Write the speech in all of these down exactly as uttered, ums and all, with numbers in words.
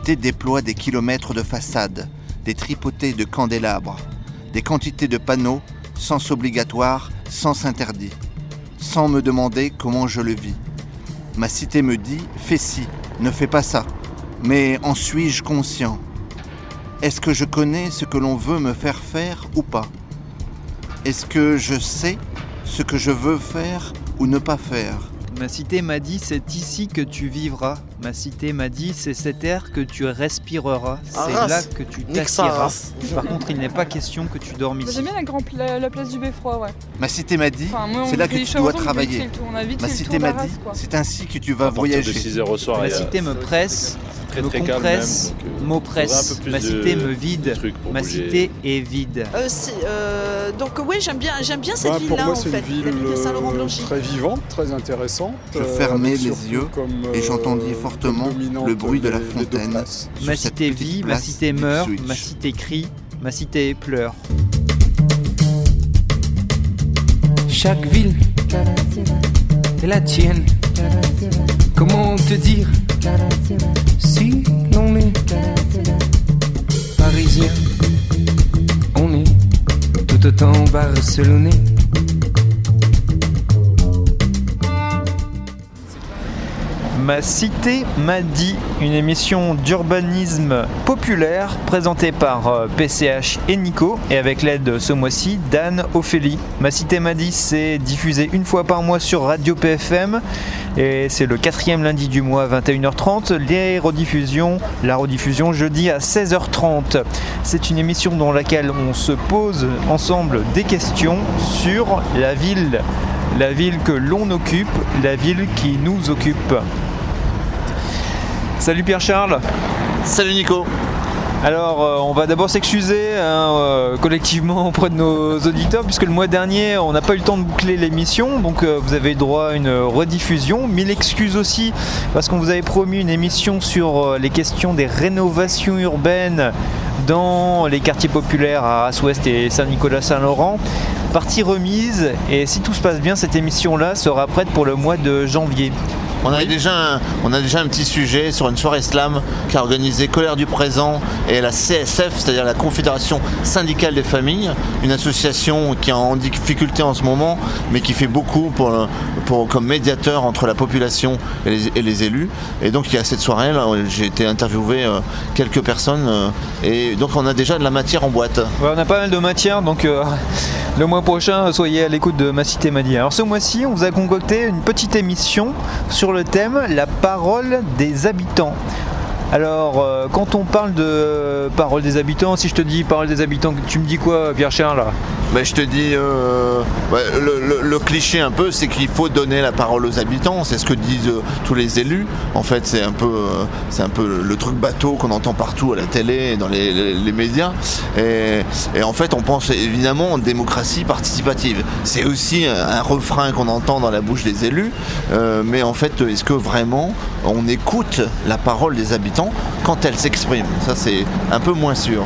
cité déploie des kilomètres de façades, des tripotées de candélabres, des quantités de panneaux, sens obligatoire, sens interdit, sans me demander comment je le vis. Ma cité me dit « fais ci, ne fais pas ça ». Mais en suis-je conscient ? Est-ce que je connais ce que l'on veut me faire faire ou pas ? Est-ce que je sais ce que je veux faire ou ne pas faire ? Ma cité m'a dit c'est ici que tu vivras. Ma cité m'a dit c'est cet air que tu respireras. C'est Arras. là que tu t'assieras. Par contre, il n'est pas question que tu dormes ici. J'aime bien la, grand pla- la place du Beffroi, ouais. Ma cité m'a dit Enfin, moi, c'est là que tu dois travailler. Ma cité m'a dit c'est ainsi que tu vas voyager. De six heures au soir, Ma cité me presse, très, me très compresse, calme même, m'oppresse. Ma cité me vide. Ma bouger. cité est vide. Euh, c'est, euh, donc oui, j'aime bien, j'aime bien cette Bah, ville-là pour moi, en c'est fait, une ville la ville de euh, Saint-Laurent-Blangy. très vivante, très intéressante. Je euh, fermais avec les surtout yeux comme, et j'entendis euh, fortement comme dominante le bruit de la les- les deux fontaine. places. sur Ma cette cité petite vit, ma place cité meurt, d'Ipswich. ma cité crie, ma cité pleure. Chaque ville est la tienne. Comment te dire si l'on est parisien, on est tout autant barcelonais. Ma cité m'a dit, une émission d'urbanisme populaire présentée par euh, P C H et Nico et avec l'aide ce mois-ci d'Anne Ophélie. Ma cité m'a dit, c'est diffusé une fois par mois sur Radio P F M et c'est le quatrième lundi du mois à vingt et une heures trente. Les rediffusions, la rediffusion jeudi à seize heures trente. C'est une émission dans laquelle on se pose ensemble des questions sur la ville. La ville que l'on occupe, la ville qui nous occupe. Salut Pierre-Charles. Salut Nico. Alors euh, on va d'abord s'excuser hein, euh, collectivement auprès de nos auditeurs puisque le mois dernier on n'a pas eu le temps de boucler l'émission, donc euh, vous avez droit à une rediffusion. Mille excuses aussi parce qu'on vous avait promis une émission sur euh, les questions des rénovations urbaines dans les quartiers populaires à Arras-Ouest et Saint-Nicolas-Saint-Laurent. Partie remise, et si tout se passe bien, cette émission-là sera prête pour le mois de janvier. On a, déjà un, on a déjà un petit sujet sur une soirée slam qui a organisé Colère du Présent et la C S F, c'est-à-dire la Confédération Syndicale des Familles, une association qui est en difficulté en ce moment, mais qui fait beaucoup pour, pour, comme médiateur entre la population et les, et les élus. Et donc il y a cette soirée, là, j'ai été interviewé euh, quelques personnes, euh, et donc on a déjà de la matière en boîte. Ouais, on a pas mal de matière, donc euh, le mois prochain, soyez à l'écoute de Ma Cité M'a Dit. Alors ce mois-ci, on vous a concocté une petite émission sur le thème la parole des habitants. Alors euh, quand on parle de parole des habitants, si je te dis parole des habitants, tu me dis quoi Pierre-Charles ? Ben, je te dis, euh, ouais, le, le, le cliché un peu, c'est qu'il faut donner la parole aux habitants, c'est ce que disent euh, tous les élus. En fait, c'est un peu, euh, c'est un peu le, le truc bateau qu'on entend partout à la télé et dans les, les, les médias. Et, et en fait, on pense évidemment en démocratie participative. C'est aussi un, un refrain qu'on entend dans la bouche des élus, euh, mais en fait, est-ce que vraiment on écoute la parole des habitants quand elle s'exprime ? Ça, c'est un peu moins sûr.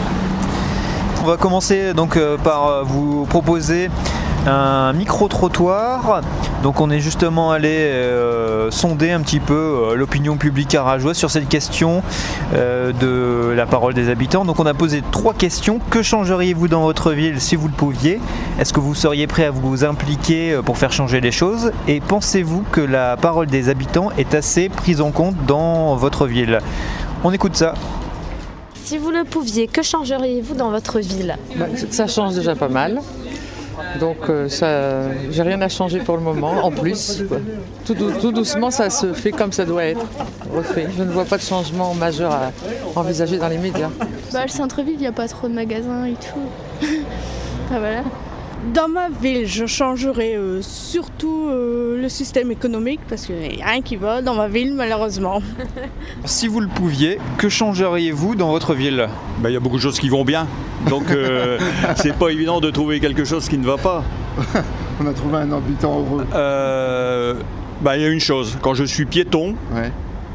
On va commencer donc euh, par euh, vous proposer un micro-trottoir. Donc on est justement allé euh, sonder un petit peu euh, l'opinion publique arageoise sur cette question euh, de la parole des habitants. Donc on a posé trois questions. Que changeriez-vous dans votre ville si vous le pouviez ? Est-ce que vous seriez prêt à vous impliquer pour faire changer les choses ? Et pensez-vous que la parole des habitants est assez prise en compte dans votre ville ? On écoute ça. Si vous le pouviez, que changeriez-vous dans votre ville ? Bah, ça change déjà pas mal. Donc euh, ça, j'ai rien à changer pour le moment, en plus. Quoi. Tout, dou- tout doucement, ça se fait comme ça doit être refait. Je ne vois pas de changement majeur à envisager dans les médias. Bah, le centre-ville, il n'y a pas trop de magasins et tout. Ah, voilà. Dans ma ville, je changerais euh, surtout euh, le système économique parce qu'il n'y a rien qui va dans ma ville malheureusement. Si vous le pouviez, que changeriez-vous dans votre ville ? Ben, il y a beaucoup de choses qui vont bien, donc euh, c'est pas évident de trouver quelque chose qui ne va pas. On a trouvé un habitant heureux. Euh, ben, il y a une chose, quand je suis piéton, Ouais.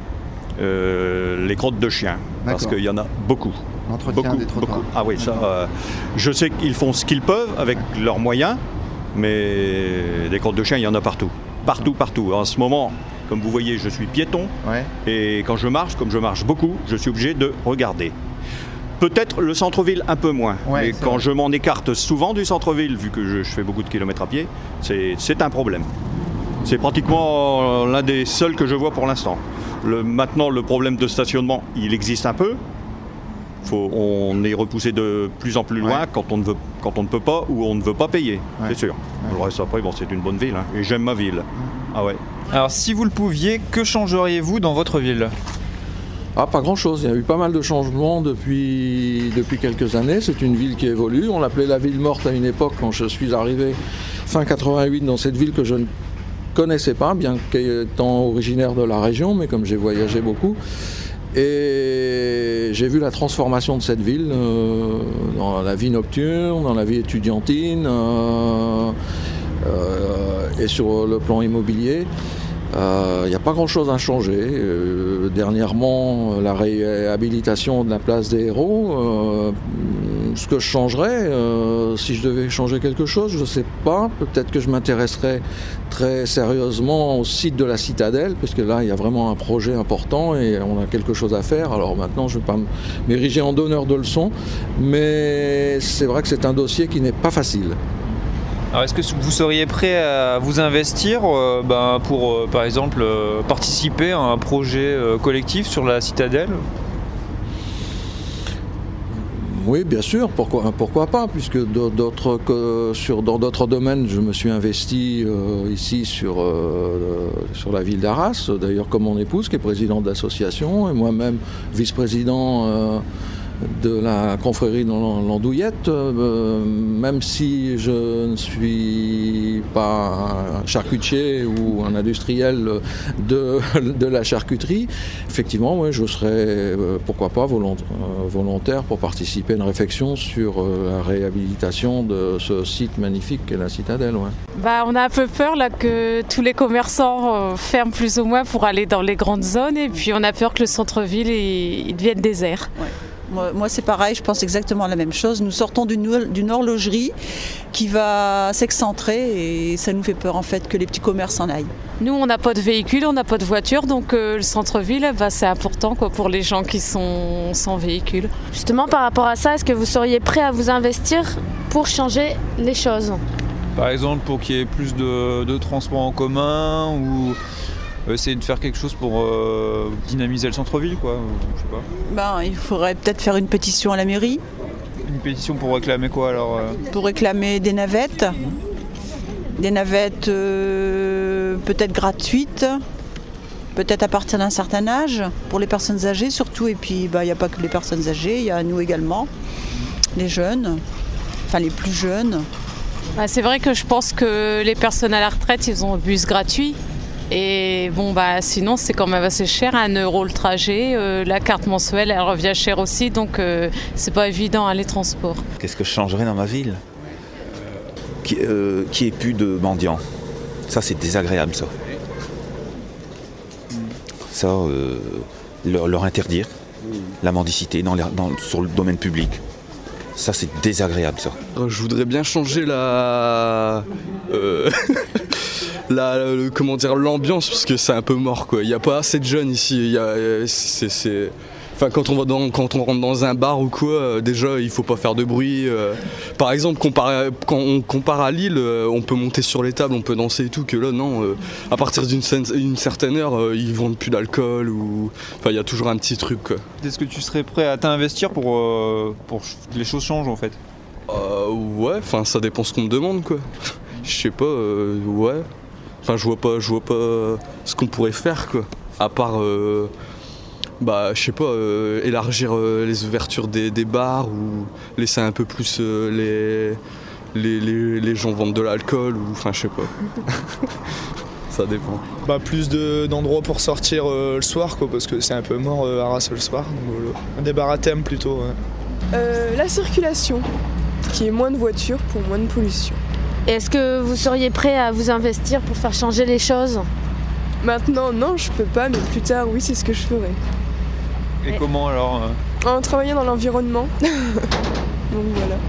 euh, les crottes de chiens, parce D'accord. qu'il y en a beaucoup. L'entretien Beaucoup, des trottoirs. beaucoup. Ah oui, ça, euh, je sais qu'ils font ce qu'ils peuvent avec leurs moyens, mais des crottes de chiens, il y en a partout. Partout, partout. En ce moment, Comme vous voyez, je suis piéton. Ouais. Et quand je marche, comme je marche beaucoup, je suis obligé de regarder. Peut-être le centre-ville un peu moins. Ouais, mais quand vrai. je m'en écarte souvent du centre-ville, vu que je, je fais beaucoup de kilomètres à pied, c'est, c'est un problème. C'est pratiquement l'un des seuls que je vois pour l'instant. Le, maintenant, le problème de stationnement, il existe un peu. Faut, on est repoussé de plus en plus loin ouais. quand, on ne veut, quand on ne peut pas ou on ne veut pas payer, ouais. c'est sûr. Ouais. Le reste après, bon, c'est une bonne ville hein, et j'aime ma ville. Mmh. Ah ouais. Alors si vous le pouviez, que changeriez-vous dans votre ville ? Ah, pas grand-chose. Il y a eu pas mal de changements depuis, depuis quelques années. C'est une ville qui évolue. On l'appelait la ville morte à une époque quand je suis arrivé fin quatre-vingt-huit dans cette ville que je ne connaissais pas, bien qu'étant originaire de la région, mais comme j'ai voyagé beaucoup. Et j'ai vu la transformation de cette ville euh, dans la vie nocturne, dans la vie étudiantine euh, euh, et sur le plan immobilier. Il euh, n'y a pas grand-chose à changer. Euh, dernièrement, la réhabilitation de la place des Héros. Euh, ce que je changerais, euh, si je devais changer quelque chose, je ne sais pas. Peut-être que je m'intéresserais très sérieusement au site de la Citadelle, parce que là, il y a vraiment un projet important et on a quelque chose à faire. Alors maintenant, je ne vais pas m'ériger en donneur de leçons, mais c'est vrai que c'est un dossier qui n'est pas facile. Alors est-ce que vous seriez prêt à vous investir euh, ben, pour, euh, par exemple, euh, participer à un projet euh, collectif sur la Citadelle ? Oui, bien sûr, pourquoi, pourquoi pas, puisque d'autres, que sur, dans d'autres domaines, je me suis investi euh, ici sur, euh, sur la ville d'Arras, d'ailleurs comme mon épouse qui est présidente d'association, et moi-même vice-président euh, de la confrérie de l'Andouillette, euh, même si je ne suis pas un charcutier ou un industriel de, de la charcuterie, effectivement, ouais, je serais, euh, pourquoi pas, volontaire pour participer à une réflexion sur euh, la réhabilitation de ce site magnifique qu'est la Citadelle. Ouais. Bah, on a un peu peur là, que tous les commerçants euh, ferment plus ou moins pour aller dans les grandes zones, et puis on a peur que le centre-ville il, il devienne désert. Ouais. Moi, c'est pareil, je pense exactement la même chose. Nous sortons d'une, d'une horlogerie qui va s'excentrer et ça nous fait peur en fait que les petits commerces en aillent. Nous, on n'a pas de véhicule, on n'a pas de voiture, donc euh, le centre-ville, bah, c'est important quoi, pour les gens qui sont sans véhicule. Justement, par rapport à ça, est-ce que vous seriez prêt à vous investir pour changer les choses ? Par exemple, pour qu'il y ait plus de, de transports en commun ou... essayer de faire quelque chose pour euh, dynamiser le centre-ville, quoi. Je sais pas. Ben, il faudrait peut-être faire une pétition à la mairie. Une pétition pour réclamer quoi alors euh... Pour réclamer des navettes. Mmh. Des navettes euh, peut-être gratuites, peut-être à partir d'un certain âge, pour les personnes âgées surtout. Et puis, il n'y a pas que les personnes âgées, il y a nous également, les jeunes, enfin les plus jeunes. Bah, c'est vrai que je pense que les personnes à la retraite, ils ont un bus gratuit. Et bon, bah, sinon, c'est quand même assez cher, un euro le trajet. Euh, la carte mensuelle, elle revient cher aussi, donc euh, c'est pas évident hein, les transports. Qu'est-ce que je changerais dans ma ville ? Qui euh, qui ait plus de mendiants. Ça, c'est désagréable, ça. Ça, euh, leur, leur interdire la mendicité dans les, dans, sur le domaine public. Ça, c'est désagréable, ça. Euh, je voudrais bien changer la... Euh... La, le, comment dire, l'ambiance, parce que c'est un peu mort quoi. Il n'y a pas assez de jeunes ici. Il y a, c'est, c'est... Enfin, quand on va dans, quand on rentre dans un bar ou quoi, euh, déjà il faut pas faire de bruit. Euh, par exemple, comparé, quand on compare à Lille, euh, on peut monter sur les tables, on peut danser et tout. Que là, non. Euh, à partir d'une une certaine heure, euh, ils vendent plus d'alcool ou. Enfin, il y a toujours un petit truc quoi. Est-ce que tu serais prêt à t'investir pour euh, pour que les choses changent en fait ? euh, Ouais. Enfin, ça dépend ce qu'on me demande quoi. Je sais pas. Euh, ouais. Enfin, je vois pas, je vois pas ce qu'on pourrait faire, quoi. À part, euh, bah, je sais pas, euh, élargir euh, les ouvertures des, des bars ou laisser un peu plus euh, les, les, les, les gens vendre de l'alcool ou, enfin, je sais pas. Ça dépend. Bah, plus de, d'endroits pour sortir euh, le soir, quoi, parce que c'est un peu mort euh, Arras le soir. Donc, euh, des bars à thème plutôt. Ouais. Euh, la circulation, qui est moins de voitures pour moins de pollution. Et est-ce que vous seriez prêt à vous investir pour faire changer les choses ? Maintenant, non, je peux pas, mais plus tard, oui, c'est ce que je ferai. Et, Et comment alors euh... En travaillant dans l'environnement. Donc voilà.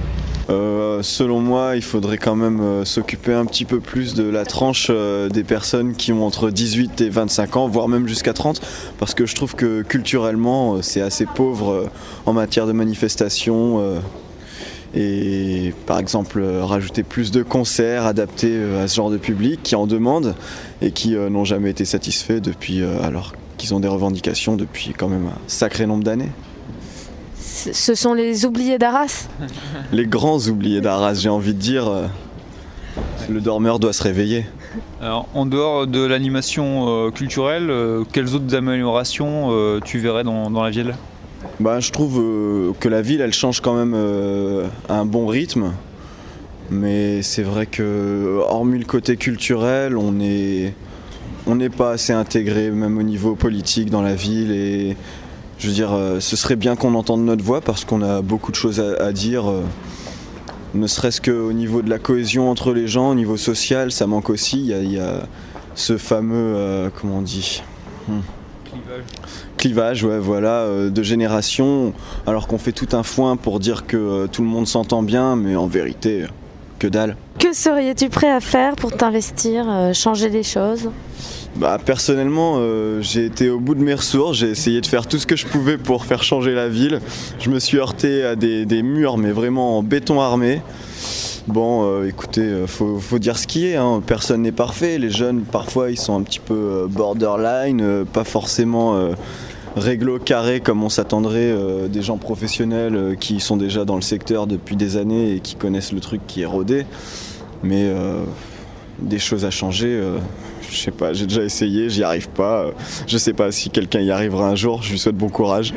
Euh, selon moi, il faudrait quand même euh, s'occuper un petit peu plus de la tranche euh, des personnes qui ont entre dix-huit et vingt-cinq ans, voire même jusqu'à trente, parce que je trouve que culturellement, euh, c'est assez pauvre euh, en matière de manifestation. Euh, et par exemple, euh, rajouter plus de concerts adaptés euh, à ce genre de public qui en demandent et qui euh, n'ont jamais été satisfaits depuis, euh, alors qu'ils ont des revendications depuis quand même un sacré nombre d'années. Ce sont les oubliés d'Arras. Les grands oubliés d'Arras, j'ai envie de dire. Euh, le dormeur doit se réveiller. Alors, en dehors de l'animation euh, culturelle, euh, quelles autres améliorations euh, tu verrais dans, dans la ville ? Bah, je trouve euh, que la ville, elle change quand même euh, à un bon rythme. Mais c'est vrai que, hormis le côté culturel, on est, on n'est pas assez intégré, même au niveau politique, dans la ville. Et je veux dire, euh, ce serait bien qu'on entende notre voix parce qu'on a beaucoup de choses à, à dire. Euh, ne serait-ce qu'au niveau de la cohésion entre les gens, au niveau social, ça manque aussi. Il y a, il y a ce fameux, euh, comment on dit hmm. Clivage. Clivage, ouais, voilà, euh, de génération, alors qu'on fait tout un foin pour dire que euh, tout le monde s'entend bien, mais en vérité, que dalle. Que serais-tu prêt à faire pour t'investir, euh, changer les choses ? Bah, personnellement, euh, j'ai été au bout de mes ressources, j'ai essayé de faire tout ce que je pouvais pour faire changer la ville. Je me suis heurté à des, des murs, mais vraiment en béton armé. Bon, euh, écoutez, euh, faut, faut dire ce qui est, hein. Personne n'est parfait. Les jeunes, parfois, ils sont un petit peu euh, borderline, euh, pas forcément euh, réglo carré comme on s'attendrait euh, des gens professionnels euh, qui sont déjà dans le secteur depuis des années et qui connaissent le truc qui est rodé. Mais euh, des choses à changer... Euh, Je sais pas, j'ai déjà essayé, j'y arrive pas. Je sais pas si quelqu'un y arrivera un jour, je lui souhaite bon courage.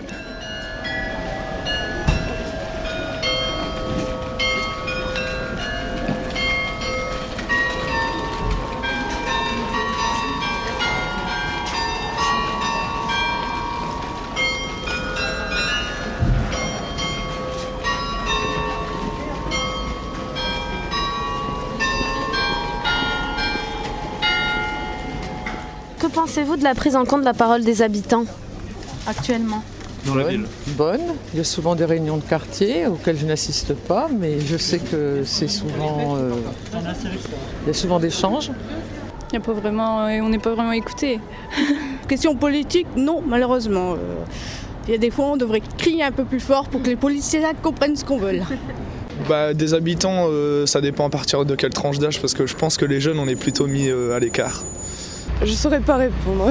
Que pensez-vous de la prise en compte de la parole des habitants actuellement ? Dans la ville ? Bonne. Il y a souvent des réunions de quartier auxquelles je n'assiste pas, mais je sais que c'est souvent, euh, il y a souvent des échanges. Il y a pas vraiment, on n'est pas vraiment écouté. Question politique, non, malheureusement. Euh, il y a des fois, on devrait crier un peu plus fort pour que les policiers comprennent ce qu'on veut. Bah, des habitants, euh, ça dépend à partir de quelle tranche d'âge, parce que je pense que les jeunes, on est plutôt mis euh, à l'écart. Je saurais pas répondre.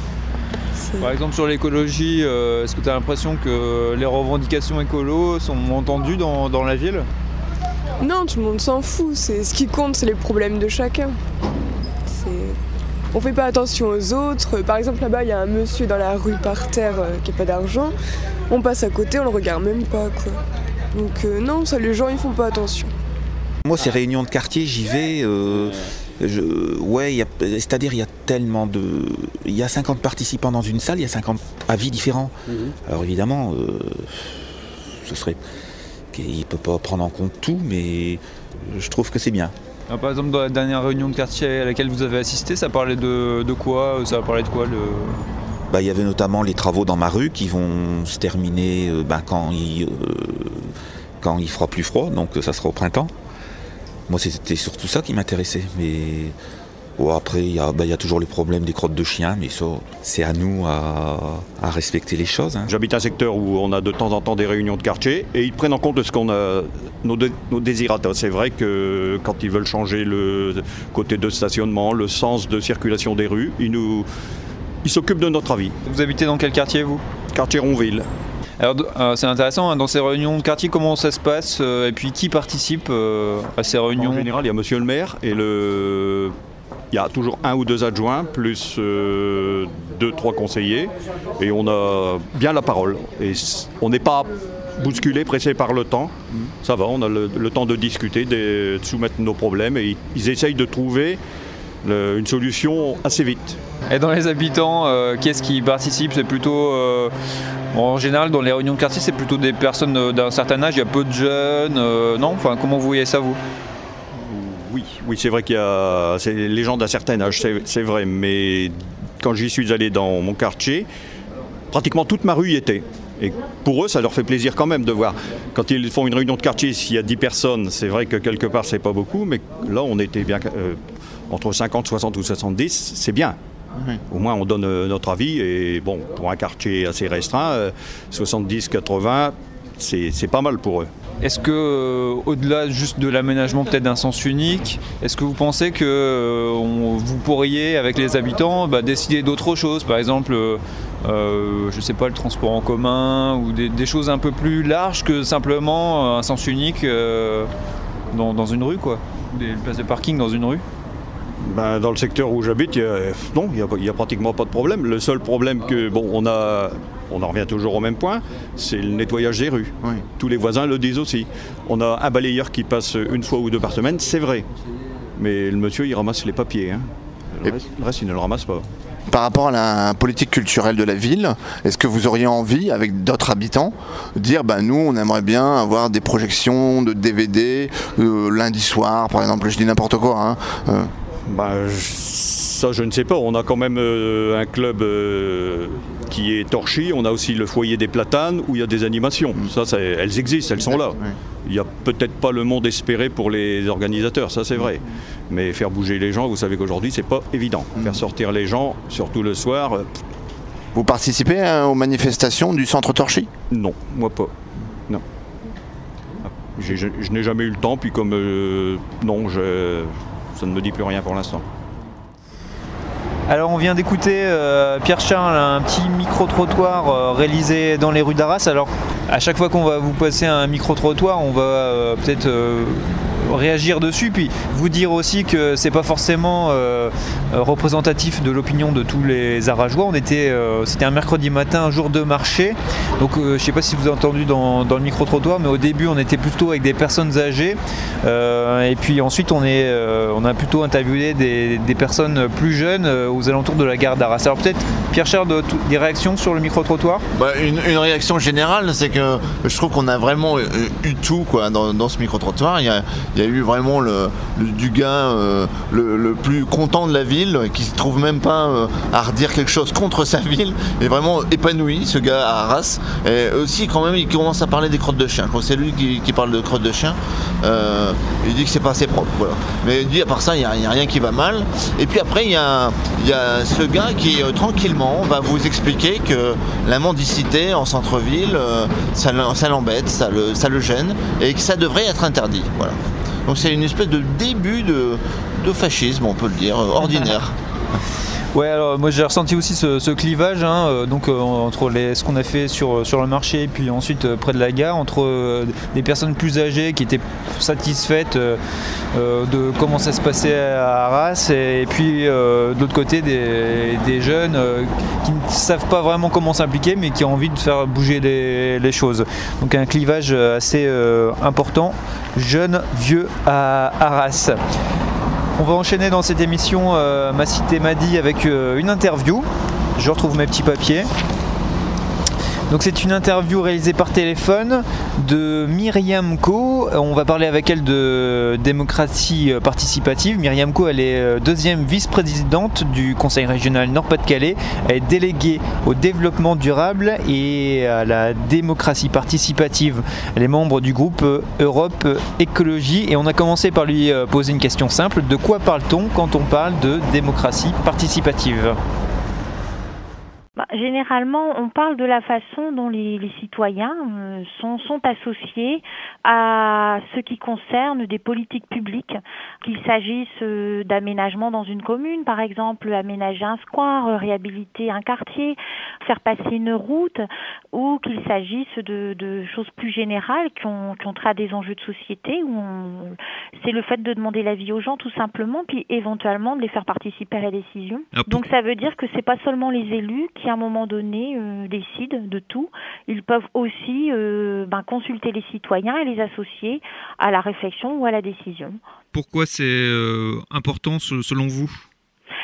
Par exemple, sur l'écologie, euh, est-ce que tu as l'impression que les revendications écolo sont entendues dans, dans la ville ? Non, tout le monde s'en fout. C'est, ce qui compte, c'est les problèmes de chacun. C'est... On fait pas attention aux autres. Par exemple, là-bas, il y a un monsieur dans la rue par terre euh, qui n'a pas d'argent. On passe à côté, on le regarde même pas, quoi. Donc euh, non, ça, les gens, ils font pas attention. Moi, ces réunions de quartier, j'y vais... Euh... Je, ouais, y a, c'est-à-dire il y a tellement de... Il y a cinquante participants dans une salle, il y a cinquante avis différents. Mmh. Alors évidemment, euh, ce serait... Il ne peut pas prendre en compte tout, mais je trouve que c'est bien. Alors, par exemple, dans la dernière réunion de quartier à laquelle vous avez assisté, ça parlait de, de quoi ? Ça parlait de quoi le... Bah, il y avait notamment les travaux dans ma rue qui vont se terminer euh, bah, quand, il, euh, quand il fera plus froid, donc ça sera au printemps. Moi, c'était surtout ça qui m'intéressait. Mais bon, après, il y, bah, y a toujours le problème des crottes de chiens, mais ça, c'est à nous à, à respecter les choses. Hein. J'habite un secteur où on a de temps en temps des réunions de quartier et ils prennent en compte de ce qu'on a, nos, dé, nos désirata. C'est vrai que quand ils veulent changer le côté de stationnement, le sens de circulation des rues, ils, nous, ils s'occupent de notre avis. Vous habitez dans quel quartier, vous ? Quartier Ronville. Alors euh, c'est intéressant, hein, dans ces réunions de quartier, comment ça se passe euh, et puis qui participe euh, à ces réunions ? En général, il y a monsieur le maire et le... il y a toujours un ou deux adjoints, plus euh, deux, trois conseillers et on a bien la parole. Et on n'est pas bousculé, pressé par le temps. Ça va, on a le, le temps de discuter, de, de soumettre nos problèmes et ils essayent de trouver le, une solution assez vite. Et dans les habitants, euh, qui est-ce qui participe ? C'est plutôt... Euh, en général, dans les réunions de quartier, c'est plutôt des personnes d'un certain âge, il y a peu de jeunes, euh, non ? Enfin, comment vous voyez ça, vous ? Oui, oui, c'est vrai qu'il y a c'est les gens d'un certain âge, c'est, c'est vrai, mais quand j'y suis allé dans mon quartier, pratiquement toute ma rue y était. Et pour eux, ça leur fait plaisir quand même de voir. Quand ils font une réunion de quartier, s'il y a dix personnes, c'est vrai que quelque part, c'est pas beaucoup, mais là, on était bien euh, entre cinquante, soixante ou soixante-dix, c'est bien. Oui. Au moins, on donne euh, notre avis. Et bon, pour un quartier assez restreint, euh, soixante-dix, quatre-vingts, c'est, c'est pas mal pour eux. Est-ce que, euh, au-delà juste de l'aménagement peut-être d'un sens unique, est-ce que vous pensez que euh, on, vous pourriez, avec les habitants, bah, décider d'autres choses, par exemple, euh, euh, je sais pas, le transport en commun, ou des, des choses un peu plus larges que simplement un sens unique euh, dans, dans une rue, quoi, des places de parking dans une rue? Ben, dans le secteur où j'habite, y a, non, il n'y a, a pratiquement pas de problème. Le seul problème que, bon, on a, on en revient toujours au même point, c'est le nettoyage des rues. Oui. Tous les voisins le disent aussi. On a un balayeur qui passe une fois ou deux par semaine, c'est vrai. Mais le monsieur, il ramasse les papiers. Hein. Le, reste, le reste, il ne le ramasse pas. Par rapport à la politique culturelle de la ville, est-ce que vous auriez envie, avec d'autres habitants, de dire bah, nous, on aimerait bien avoir des projections de D V D euh, lundi soir, par exemple, je dis n'importe quoi. Hein, euh. Ben, ça, je ne sais pas. On a quand même euh, un club euh, qui est Torchy. On a aussi le foyer des Platanes où il y a des animations. Ça, ça elles existent, elles sont là. Il n'y a peut-être pas le monde espéré pour les organisateurs, ça c'est vrai. Mais faire bouger les gens, vous savez qu'aujourd'hui, c'est pas évident. Faire sortir les gens, surtout le soir. Euh... Vous participez hein, aux manifestations du centre Torchy ? Non, moi pas. Non. J'ai, je, je n'ai jamais eu le temps, puis comme euh, non, je... ça ne me dit plus rien pour l'instant. Alors on vient d'écouter euh, Pierre Charles, un petit micro-trottoir euh, réalisé dans les rues d'Arras. Alors à chaque fois qu'on va vous passer un micro-trottoir, on va euh, peut-être euh, réagir dessus, puis vous dire aussi que c'est pas forcément euh, représentatif de l'opinion de tous les Arageois. On était, euh, c'était un mercredi matin, un jour de marché. Donc euh, je sais pas si vous avez entendu dans, dans le micro-trottoir, mais au début on était plutôt avec des personnes âgées. Euh, et puis ensuite on, est, euh, on a plutôt interviewé des, des personnes plus jeunes euh, aux alentours de la gare d'Arras. Alors peut-être, Pierre-Charles, de, de, des réactions sur le micro-trottoir ? bah, une, une réaction générale, c'est que je trouve qu'on a vraiment eu, eu tout quoi, dans, dans ce micro-trottoir. Il y a, il y a eu vraiment le, le, du gars euh, le, le plus content de la ville, qui ne se trouve même pas euh, à redire quelque chose contre sa ville, et vraiment épanoui, ce gars à Arras. Et aussi, quand même, il commence à parler des crottes de chien. Je crois que c'est lui qui, qui parle de crottes de chien. Euh, il dit que c'est pas assez propre. Voilà. Mais il dit, à part ça, il n'y a, a rien qui va mal. Et puis après, il y a, il y a ce gars qui, euh, tranquillement, va vous expliquer que la mendicité en centre-ville, euh, ça, ça l'embête, ça le, ça le gêne, et que ça devrait être interdit. Voilà. Donc c'est une espèce de début de, de fascisme, on peut le dire, ordinaire. Ouais, alors moi j'ai ressenti aussi ce, ce clivage hein, euh, donc, euh, entre les, ce qu'on a fait sur, sur le marché et puis ensuite euh, près de la gare, entre euh, des personnes plus âgées qui étaient satisfaites euh, euh, de comment ça se passait à Arras et, et puis euh, de l'autre côté des, des jeunes euh, qui ne savent pas vraiment comment s'impliquer mais qui ont envie de faire bouger les, les choses. Donc un clivage assez euh, important, jeune, vieux à Arras. On va enchaîner dans cette émission euh, Ma Cité m'a dit avec euh, une interview. Je retrouve mes petits papiers. Donc c'est une interview réalisée par téléphone de Myriam Co. On va parler avec elle de démocratie participative. Myriam Co, elle est deuxième vice-présidente du Conseil régional Nord-Pas-de-Calais. Elle est déléguée au développement durable et à la démocratie participative. Elle est membre du groupe Europe Écologie et on a commencé par lui poser une question simple. De quoi parle-t-on quand on parle de démocratie participative ? Généralement, on parle de la façon dont les, les citoyens euh, sont, sont associés à ce qui concerne des politiques publiques, qu'il s'agisse euh, d'aménagement dans une commune, par exemple, aménager un square, euh, réhabiliter un quartier, faire passer une route, ou qu'il s'agisse de, de choses plus générales qui ont, qui ont trait à des enjeux de société, où on, c'est le fait de demander l'avis aux gens tout simplement, puis éventuellement de les faire participer à la décision. Donc ça veut dire que c'est pas seulement les élus qui à un moment donné euh, décident de tout, ils peuvent aussi euh, ben, consulter les citoyens et les associer à la réflexion ou à la décision. Pourquoi c'est euh, important selon vous ? Alors,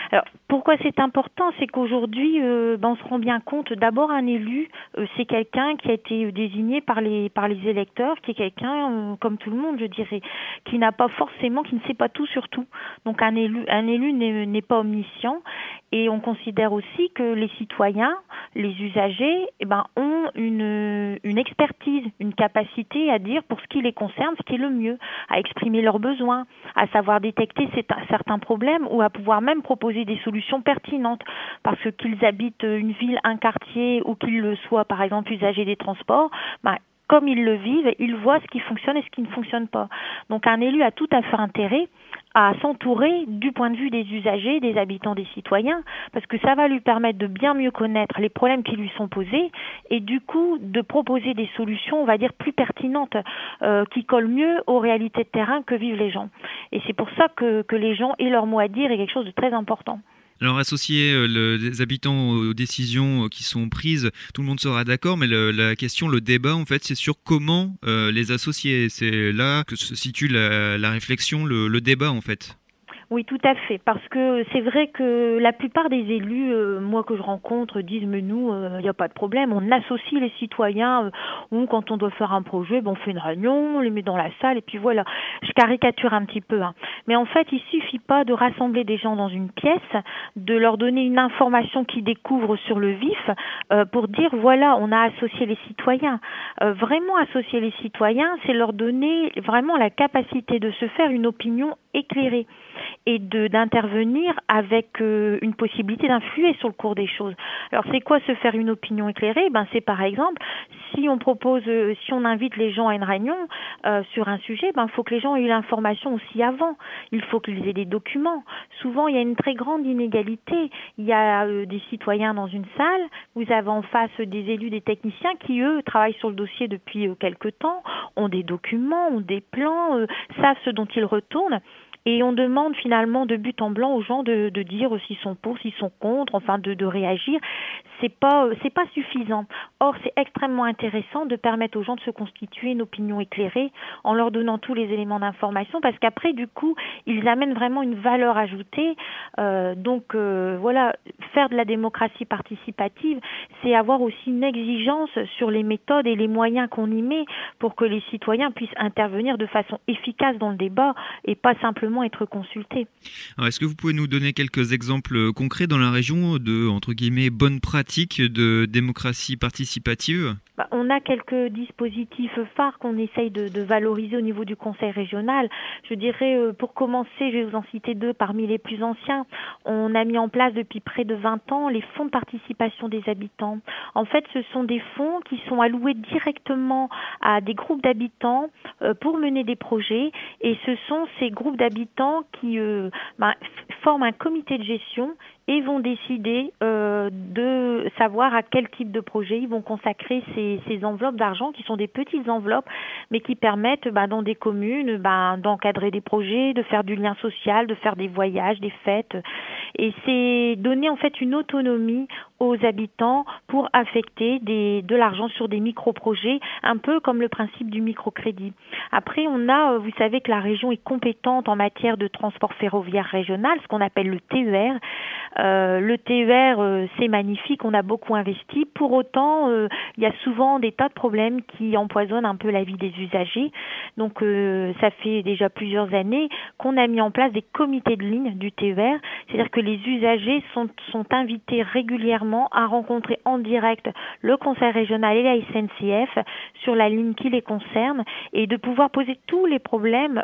Pourquoi c'est important? C'est qu'aujourd'hui, euh, ben, on se rend bien compte, d'abord un élu, euh, c'est quelqu'un qui a été désigné par les par les électeurs, qui est quelqu'un, euh, comme tout le monde, je dirais, qui n'a pas forcément, qui ne sait pas tout sur tout. Donc un élu, un élu n'est, n'est pas omniscient, et on considère aussi que les citoyens, les usagers, eh ben, ont une, une expertise, une capacité à dire pour ce qui les concerne, ce qui est le mieux, à exprimer leurs besoins, à savoir détecter certains problèmes ou à pouvoir même proposer des solutions pertinentes. Parce que qu'ils habitent une ville, un quartier ou qu'ils le soient, par exemple, usagers des transports, ben, comme ils le vivent, ils voient ce qui fonctionne et ce qui ne fonctionne pas. Donc un élu a tout à fait intérêt à s'entourer du point de vue des usagers, des habitants, des citoyens, parce que ça va lui permettre de bien mieux connaître les problèmes qui lui sont posés et du coup de proposer des solutions, on va dire, plus pertinentes, euh, qui collent mieux aux réalités de terrain que vivent les gens. Et c'est pour ça que, que les gens aient leur mot à dire est quelque chose de très important. Alors associer euh, le, les habitants aux décisions euh, qui sont prises, tout le monde sera d'accord, mais le, la question, le débat en fait, c'est sur comment euh, les associer. C'est là que se situe la, la réflexion, le, le débat en fait. Oui, tout à fait, parce que c'est vrai que la plupart des élus, euh, moi que je rencontre, disent mais nous, il euh, n'y a pas de problème, on associe les citoyens, euh, ou quand on doit faire un projet, ben, on fait une réunion, on les met dans la salle et puis voilà. Je caricature un petit peu, hein. Mais en fait, il suffit pas de rassembler des gens dans une pièce, de leur donner une information qu'ils découvrent sur le vif, euh, pour dire voilà, on a associé les citoyens. Euh, vraiment associer les citoyens, c'est leur donner vraiment la capacité de se faire une opinion éclairée et de d'intervenir avec euh, une possibilité d'influer sur le cours des choses. Alors c'est quoi se faire une opinion éclairée? Ben c'est par exemple si on propose, euh, si on invite les gens à une réunion euh, sur un sujet, ben il faut que les gens aient eu l'information aussi avant. Il faut qu'ils aient des documents. Souvent il y a une très grande inégalité. Il y a euh, des citoyens dans une salle, vous avez en face des élus, des techniciens qui eux travaillent sur le dossier depuis euh, quelque temps, ont des documents, ont des plans, euh, savent ce dont ils retournent. Et on demande finalement de but en blanc aux gens de, de dire s'ils sont pour, s'ils sont contre, enfin de, de réagir. C'est pas, c'est pas suffisant. Or, c'est extrêmement intéressant de permettre aux gens de se constituer une opinion éclairée en leur donnant tous les éléments d'information, parce qu'après, du coup, ils amènent vraiment une valeur ajoutée. Euh, donc, euh, voilà, faire de la démocratie participative, c'est avoir aussi une exigence sur les méthodes et les moyens qu'on y met pour que les citoyens puissent intervenir de façon efficace dans le débat et pas simplement être consultés. Alors, est-ce que vous pouvez nous donner quelques exemples concrets dans la région de, entre guillemets, bonnes pratiques de démocratie participative? Bah, on a quelques dispositifs phares qu'on essaye de, de valoriser au niveau du conseil régional. Je dirais, euh, pour commencer, je vais vous en citer deux parmi les plus anciens. On a mis en place depuis près de vingt ans les fonds de participation des habitants. En fait, ce sont des fonds qui sont alloués directement à des groupes d'habitants euh, pour mener des projets, et ce sont ces groupes d'habitants qui euh, bah, forment un comité de gestion et vont décider euh, de savoir à quel type de projet ils vont consacrer ces, ces enveloppes d'argent, qui sont des petites enveloppes, mais qui permettent bah, dans des communes bah, d'encadrer des projets, de faire du lien social, de faire des voyages, des fêtes. Et c'est donner en fait une autonomie aux habitants pour affecter des, de l'argent sur des micro-projets, un peu comme le principe du microcrédit. Après, on a, vous savez que la région est compétente en matière de transport ferroviaire régional, ce qu'on appelle le T E R. Euh, le T E R, euh, c'est magnifique, on a beaucoup investi. Pour autant, euh, il y a souvent des tas de problèmes qui empoisonnent un peu la vie des usagers. Donc, euh, ça fait déjà plusieurs années qu'on a mis en place des comités de ligne du T E R. C'est-à-dire que les usagers sont, sont invités régulièrement à rencontrer en direct le conseil régional et la S N C F sur la ligne qui les concerne, et de pouvoir poser tous les problèmes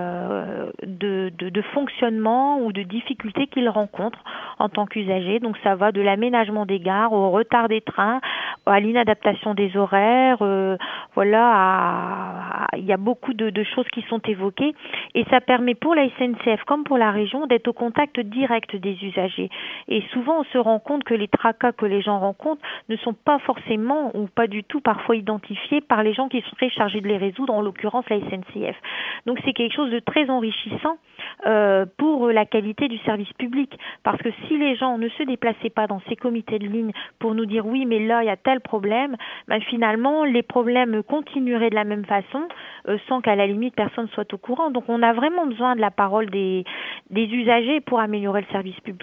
euh, de, de, de fonctionnement ou de difficultés qu'ils rencontrent en tant qu'usagers. Donc ça va de l'aménagement des gares au retard des trains, à l'inadaptation des horaires, euh, voilà, il y a beaucoup de, de choses qui sont évoquées, et ça permet pour la S N C F comme pour la région d'être au contact direct des usagers. Et souvent on se rend compte que les tracas que les gens rencontrent ne sont pas forcément ou pas du tout parfois identifiés par les gens qui seraient chargés de les résoudre, en l'occurrence la S N C F. Donc c'est quelque chose de très enrichissant euh, pour la qualité du service public, parce que si les gens ne se déplaçaient pas dans ces comités de ligne pour nous dire oui mais là il y a tel problème, ben finalement les problèmes continueraient de la même façon euh, sans qu'à la limite personne soit au courant. Donc on a vraiment besoin de la parole des, des usagers pour améliorer le service public.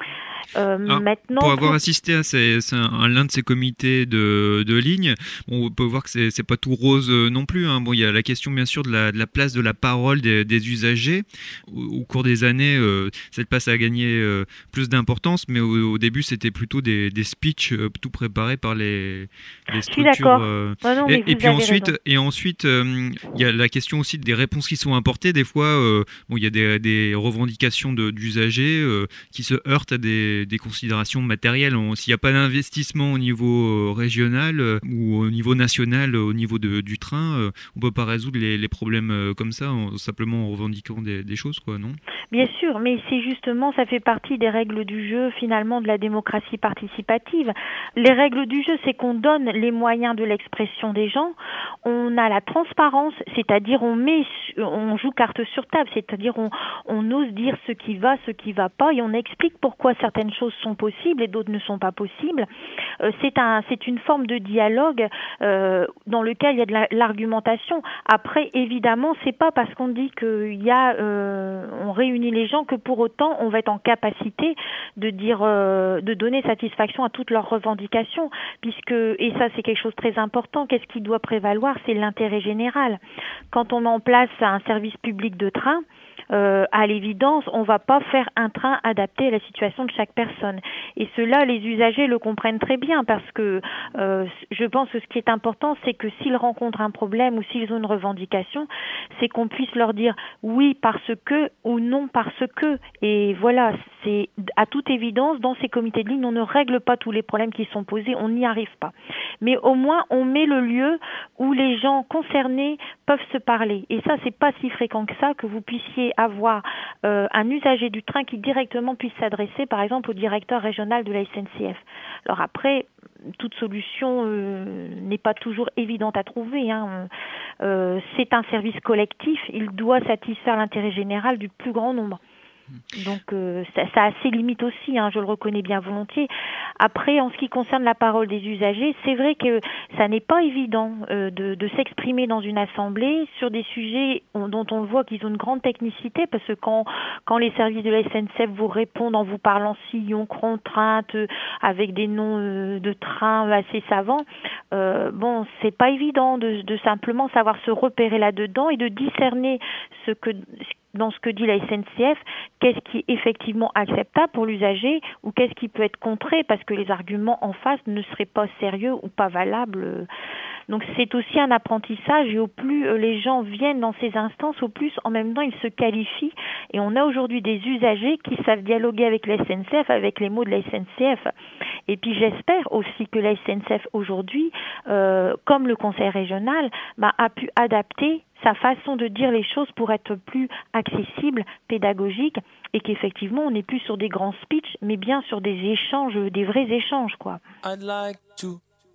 Euh, Alors, maintenant, pour avoir pour... assisté à, ces, à un, l'un de ces comités de, de ligne, on peut voir que c'est, c'est pas tout rose non plus. Hein. Bon, il y a la question bien sûr de la, de la place de la parole des, des usagers. Au, au cours des années, euh, cette place a gagné euh, plus d'importance, mais au, au début, c'était plutôt des, des speeches euh, tout préparés par les, les structures. Je suis d'accord. Euh, oh non, et, et puis ensuite, raison. et ensuite, euh, il y a la question aussi des réponses qui sont apportées. Des fois, euh, bon, il y a des, des revendications de, d'usagers euh, qui se heurtent à des des considérations matérielles. On, s'il n'y a pas d'investissement au niveau régional euh, ou au niveau national, au niveau de, du train, euh, on ne peut pas résoudre les, les problèmes euh, comme ça, en, simplement en revendiquant des, des choses, quoi, non ? Bien sûr, mais c'est justement, ça fait partie des règles du jeu, finalement, de la démocratie participative. Les règles du jeu, c'est qu'on donne les moyens de l'expression des gens, on a la transparence, c'est-à-dire on met, on joue carte sur table, c'est-à-dire on, on ose dire ce qui va, ce qui va pas, et on explique pourquoi certaines choses sont possibles et d'autres ne sont pas possibles. Euh, c'est un, c'est une forme de dialogue euh, dans lequel il y a de la, l'argumentation. Après, évidemment, c'est pas parce qu'on dit qu'il y a, euh, on réunit les gens que pour autant on va être en capacité de dire, euh, de donner satisfaction à toutes leurs revendications, puisque, et ça c'est quelque chose de très important, qu'est-ce qui doit prévaloir, c'est l'intérêt général. Quand on met en place un service public de train, Euh, à l'évidence, on ne va pas faire un train adapté à la situation de chaque personne. Et cela, les usagers le comprennent très bien parce que euh, je pense que ce qui est important, c'est que s'ils rencontrent un problème ou s'ils ont une revendication, c'est qu'on puisse leur dire oui parce que ou non parce que. Et voilà, c'est à toute évidence, dans ces comités de ligne, on ne règle pas tous les problèmes qui sont posés, on n'y arrive pas. Mais au moins, on met le lieu où les gens concernés peuvent se parler. Et ça, c'est pas si fréquent que ça que vous puissiez avoir euh, un usager du train qui directement puisse s'adresser, par exemple, au directeur régional de la S N C F. Alors après, toute solution euh, n'est pas toujours évidente à trouver. Hein. Euh, c'est un service collectif, il doit satisfaire l'intérêt général du plus grand nombre. Donc euh, ça, ça a ses limites aussi, hein, je le reconnais bien volontiers. Après, en ce qui concerne la parole des usagers, c'est vrai que ça n'est pas évident euh, de, de s'exprimer dans une assemblée sur des sujets dont on voit qu'ils ont une grande technicité, parce que quand, quand les services de la S N C F vous répondent en vous parlant sillon, contrainte, euh, avec des noms euh, de trains assez savants, euh, bon, c'est pas évident de, de simplement savoir se repérer là-dedans et de discerner ce que dans ce que dit la S N C F, qu'est-ce qui est effectivement acceptable pour l'usager ou qu'est-ce qui peut être contré parce que les arguments en face ne seraient pas sérieux ou pas valables. Donc c'est aussi un apprentissage et au plus les gens viennent dans ces instances, au plus en même temps ils se qualifient et on a aujourd'hui des usagers qui savent dialoguer avec la S N C F, avec les mots de la S N C F. Et puis j'espère aussi que la S N C F aujourd'hui, euh, comme le conseil régional, bah, a pu adapter sa façon de dire les choses pour être plus accessible, pédagogique, et qu'effectivement on n'est plus sur des grands speeches, mais bien sur des échanges, des vrais échanges, quoi. I'd like to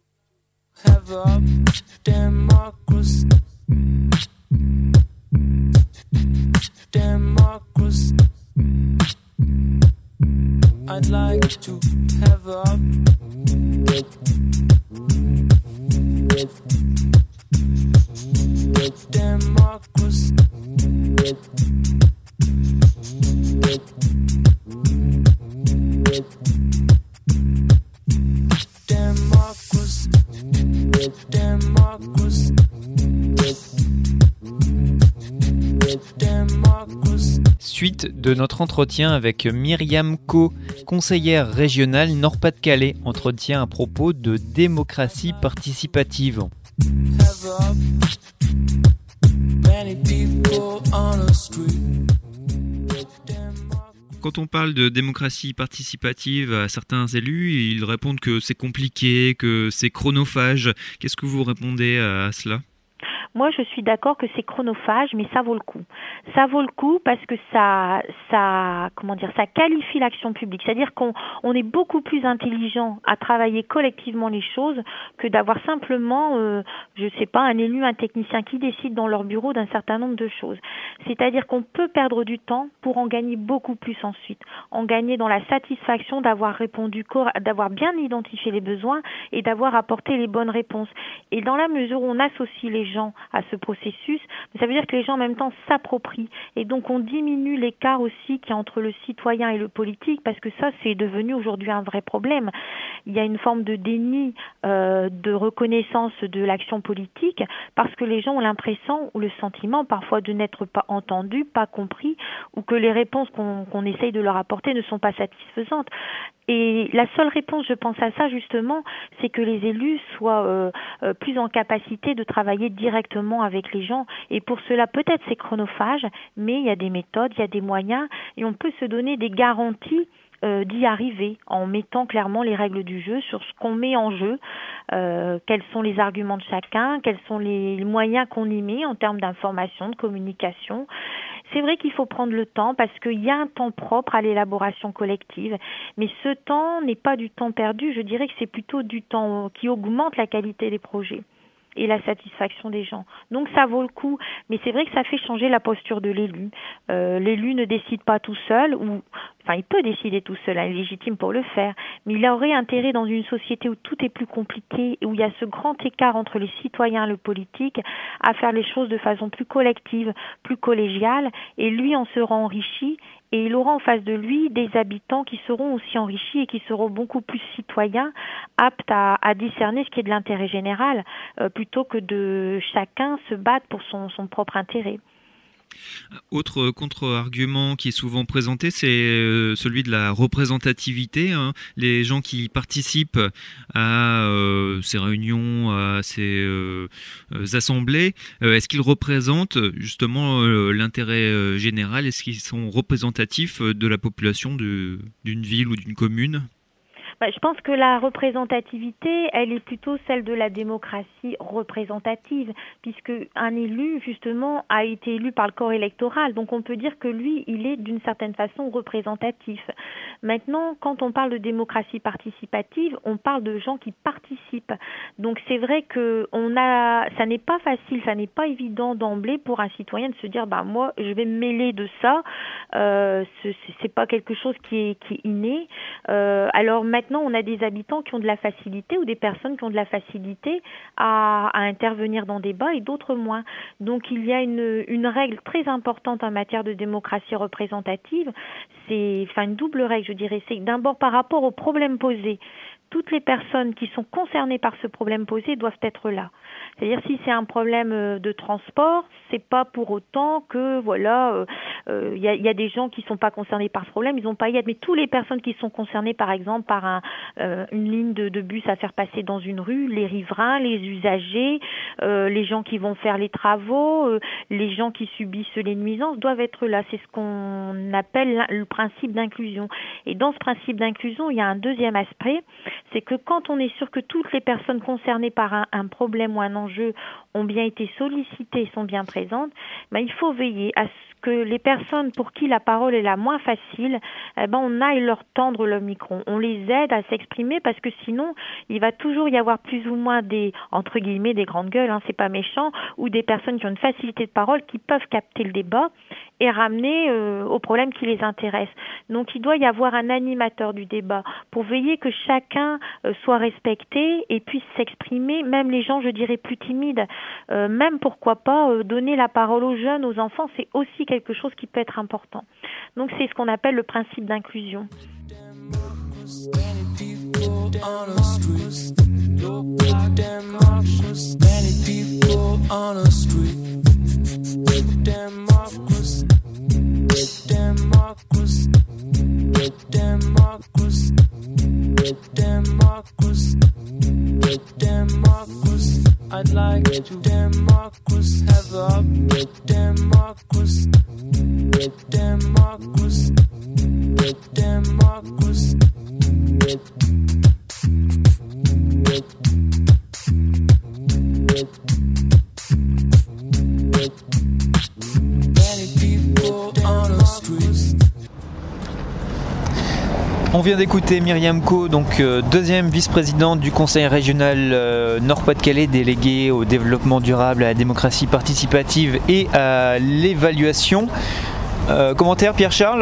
have a democracy. Democracy. I'd like to have a democracy. Democracy. Democracy. Democracy. Suite de notre entretien avec Myriam Co, conseillère régionale Nord-Pas-de-Calais, entretien à propos de démocratie participative. Quand on parle de démocratie participative à certains élus, ils répondent que c'est compliqué, que c'est chronophage. Qu'est-ce que vous répondez à cela ? Moi, je suis d'accord que c'est chronophage, mais ça vaut le coup. Ça vaut le coup parce que ça, ça, comment dire, ça qualifie l'action publique. C'est-à-dire qu'on on est beaucoup plus intelligent à travailler collectivement les choses que d'avoir simplement, euh, je sais pas, un élu, un technicien qui décide dans leur bureau d'un certain nombre de choses. C'est-à-dire qu'on peut perdre du temps pour en gagner beaucoup plus ensuite. En gagner dans la satisfaction d'avoir répondu, d'avoir bien identifié les besoins et d'avoir apporté les bonnes réponses. Et dans la mesure où on associe les gens à ce processus, mais ça veut dire que les gens en même temps s'approprient. Et donc on diminue l'écart aussi qu'il y a entre le citoyen et le politique, parce que ça c'est devenu aujourd'hui un vrai problème. Il y a une forme de déni euh, de reconnaissance de l'action politique, parce que les gens ont l'impression ou le sentiment parfois de n'être pas entendus, pas compris, ou que les réponses qu'on, qu'on essaye de leur apporter ne sont pas satisfaisantes. Et la seule réponse, je pense à ça justement, c'est que les élus soient euh, euh, plus en capacité de travailler directement avec les gens. Et pour cela, peut-être c'est chronophage, mais il y a des méthodes, il y a des moyens, et on peut se donner des garanties euh, d'y arriver en mettant clairement les règles du jeu sur ce qu'on met en jeu, euh, quels sont les arguments de chacun, quels sont les moyens qu'on y met en termes d'information, de communication. C'est vrai qu'il faut prendre le temps parce qu'il y a un temps propre à l'élaboration collective, mais ce temps n'est pas du temps perdu, je dirais que c'est plutôt du temps qui augmente la qualité des projets et la satisfaction des gens. Donc ça vaut le coup, mais c'est vrai que ça fait changer la posture de l'élu. Euh, l'élu ne décide pas tout seul, ou enfin il peut décider tout seul, il est légitime pour le faire, mais il aurait intérêt dans une société où tout est plus compliqué, où il y a ce grand écart entre les citoyens et le politique, à faire les choses de façon plus collective, plus collégiale, et lui en sera enrichi. Et il aura en face de lui des habitants qui seront aussi enrichis et qui seront beaucoup plus citoyens, aptes à, à discerner ce qui est de l'intérêt général, euh, plutôt que de chacun se battre pour son, son propre intérêt. Autre contre-argument qui est souvent présenté, c'est celui de la représentativité. Hein. Les gens qui participent à euh, ces réunions, à ces euh, assemblées, euh, est-ce qu'ils représentent justement euh, l'intérêt euh, général? Est-ce qu'ils sont représentatifs de la population de, d'une ville ou d'une commune? Bah, je pense que la représentativité, elle est plutôt celle de la démocratie représentative, puisque un élu, justement, a été élu par le corps électoral. Donc on peut dire que lui, il est d'une certaine façon représentatif. Maintenant, quand on parle de démocratie participative, on parle de gens qui participent. Donc c'est vrai que on a, ça n'est pas facile, ça n'est pas évident d'emblée pour un citoyen de se dire, bah moi, je vais me mêler de ça. Euh, c'est, c'est pas quelque chose qui est, qui est inné. Euh, alors maintenant, Maintenant, on a des habitants qui ont de la facilité ou des personnes qui ont de la facilité à, à intervenir dans des débats et d'autres moins. Donc, il y a une, une règle très importante en matière de démocratie représentative. C'est enfin une double règle, je dirais. C'est d'abord par rapport au problème posé. Toutes les personnes qui sont concernées par ce problème posé doivent être là. C'est-à-dire si c'est un problème de transport, c'est pas pour autant que voilà, il euh, euh, y, a, y a des gens qui sont pas concernés par ce problème, ils n'ont pas y être. Mais toutes les personnes qui sont concernées, par exemple, par un, euh, une ligne de, de bus à faire passer dans une rue, les riverains, les usagers, euh, les gens qui vont faire les travaux, euh, les gens qui subissent les nuisances doivent être là. C'est ce qu'on appelle le principe d'inclusion. Et dans ce principe d'inclusion, il y a un deuxième aspect. C'est que quand on est sûr que toutes les personnes concernées par un, un problème ou un enjeu ont bien été sollicitées et sont bien présentes, ben il faut veiller à ce que les personnes pour qui la parole est la moins facile, eh ben on aille leur tendre le micro. On les aide à s'exprimer parce que sinon, il va toujours y avoir plus ou moins des, entre guillemets, des grandes gueules, hein, c'est pas méchant, ou des personnes qui ont une facilité de parole qui peuvent capter le débat et ramener euh, aux problèmes qui les intéressent. Donc il doit y avoir un animateur du débat pour veiller que chacun euh, soit respecté et puisse s'exprimer, même les gens, je dirais, plus timides. Euh, même pourquoi pas euh, donner la parole aux jeunes, aux enfants, c'est aussi quelque chose qui peut être important. Donc c'est ce qu'on appelle le principe d'inclusion. Democracy, democracy, democracy, democracy. I'd like to democracy, have a democracy, democracy, democracy. On vient d'écouter Myriam Co, donc euh, deuxième vice-présidente du Conseil régional euh, Nord-Pas-de-Calais, déléguée au développement durable, à la démocratie participative et à l'évaluation. Euh, commentaire Pierre-Charles ?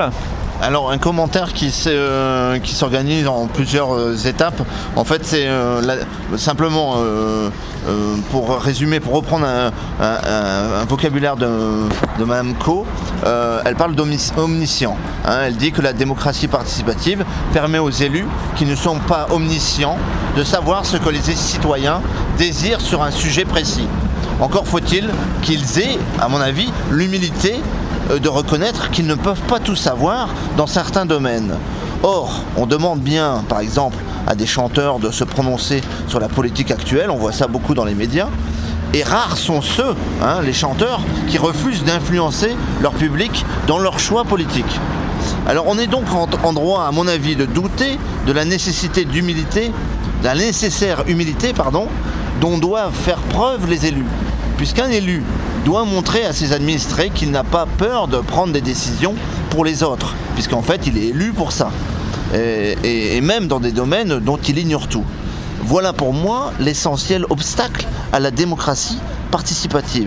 Alors un commentaire qui, euh, qui s'organise en plusieurs euh, étapes. En fait, c'est euh, la, simplement euh, euh, pour résumer, pour reprendre un, un, un, un vocabulaire de, de Madame Co. Euh, elle parle d'omniscient. Hein, elle dit que la démocratie participative permet aux élus qui ne sont pas omniscients de savoir ce que les citoyens désirent sur un sujet précis. Encore faut-il qu'ils aient, à mon avis, l'humilité de reconnaître qu'ils ne peuvent pas tout savoir dans certains domaines. Or, on demande bien, par exemple, à des chanteurs de se prononcer sur la politique actuelle, on voit ça beaucoup dans les médias, et rares sont ceux, hein, les chanteurs, qui refusent d'influencer leur public dans leurs choix politiques. Alors on est donc en, en droit, à mon avis, de douter de la nécessité d'humilité, de la nécessaire humilité, pardon, dont doivent faire preuve les élus. Puisqu'un élu doit montrer à ses administrés qu'il n'a pas peur de prendre des décisions pour les autres, puisqu'en fait il est élu pour ça, et, et, et même dans des domaines dont il ignore tout. Voilà pour moi l'essentiel obstacle à la démocratie participative.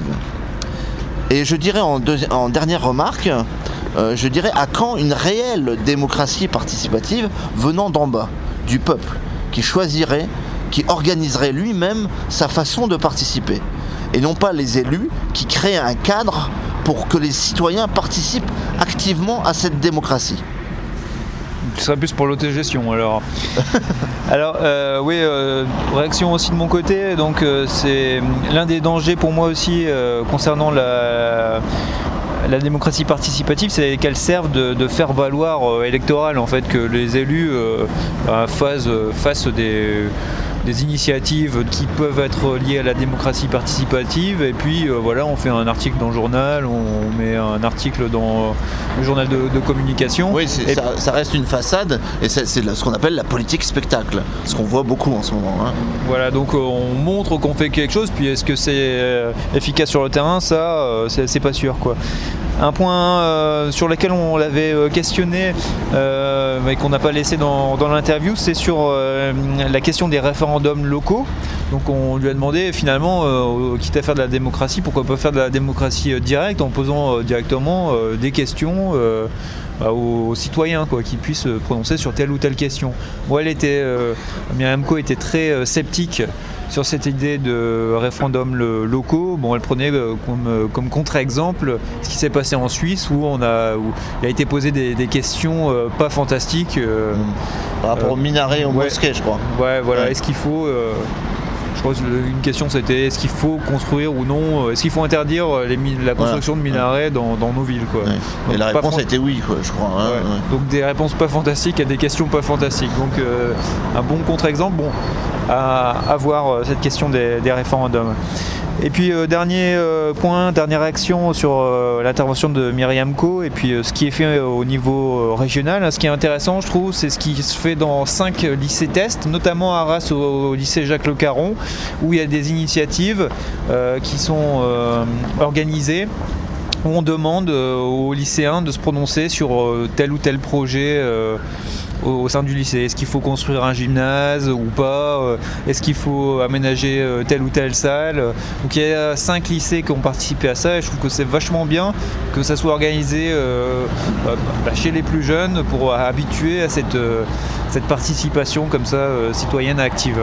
Et je dirais en, deux, en dernière remarque, euh, je dirais à quand une réelle démocratie participative venant d'en bas, du peuple, qui choisirait, qui organiserait lui-même sa façon de participer, et non pas les élus qui créent un cadre pour que les citoyens participent activement à cette démocratie. Ce serait plus pour l'autogestion alors. Alors euh, oui, euh, réaction aussi de mon côté, donc euh, c'est l'un des dangers pour moi aussi euh, concernant la... La démocratie participative, c'est qu'elle serve de, de faire valoir euh, électoral, en fait, que les élus euh, fassent, fassent des, des initiatives qui peuvent être liées à la démocratie participative, et puis euh, voilà, on fait un article dans le journal, on met un article dans le journal de, de communication. Oui, c'est, ça, ça reste une façade, et c'est, c'est ce qu'on appelle la politique spectacle, ce qu'on voit beaucoup en ce moment. Hein. Voilà, donc euh, on montre qu'on fait quelque chose, puis est-ce que c'est euh, efficace sur le terrain, ça, euh, c'est, c'est pas sûr, quoi. Un point euh, sur lequel on l'avait euh, questionné euh, mais qu'on n'a pas laissé dans, dans l'interview, c'est sur euh, la question des référendums locaux. Donc on lui a demandé finalement, euh, quitte à faire de la démocratie, pourquoi pas faire de la démocratie euh, directe en posant euh, directement euh, des questions euh, bah, aux, aux citoyens, quoi, qui puissent se prononcer sur telle ou telle question. Moi, elle était, euh, Myriam Co était très euh, sceptique sur cette idée de référendum le, locaux. Bon, elle prenait euh, comme, euh, comme contre-exemple ce qui s'est passé en Suisse, où, on a, où il a été posé des, des questions euh, pas fantastiques. Euh, Par rapport euh, au minaret, au ouais, mosquée, je crois. Ouais, voilà. Ouais. Est-ce qu'il faut... Euh, je crois qu'une question c'était est-ce qu'il faut construire ou non, est-ce qu'il faut interdire les, la construction voilà. de minarets dans, dans nos villes, quoi. Ouais. Donc, et la réponse fan... a été oui, quoi, je crois. Hein, ouais. Ouais. Donc des réponses pas fantastiques à des questions pas fantastiques. Donc euh, un bon contre-exemple, bon, à, à voir euh, cette question des, des référendums. Et puis euh, dernier euh, point, dernière réaction sur euh, l'intervention de Myriam Co et puis euh, ce qui est fait euh, au niveau euh, régional. Ce qui est intéressant, je trouve, c'est ce qui se fait dans cinq lycées tests, notamment à Arras au, au lycée Jacques Le Caron, où il y a des initiatives euh, qui sont euh, organisées, où on demande euh, aux lycéens de se prononcer sur euh, tel ou tel projet euh, au, au sein du lycée. Est-ce qu'il faut construire un gymnase ou pas euh, Est-ce qu'il faut aménager euh, telle ou telle salle Donc il y a cinq lycées qui ont participé à ça, et je trouve que c'est vachement bien que ça soit organisé euh, bah, chez les plus jeunes pour habituer à cette, euh, cette participation comme ça euh, citoyenne active.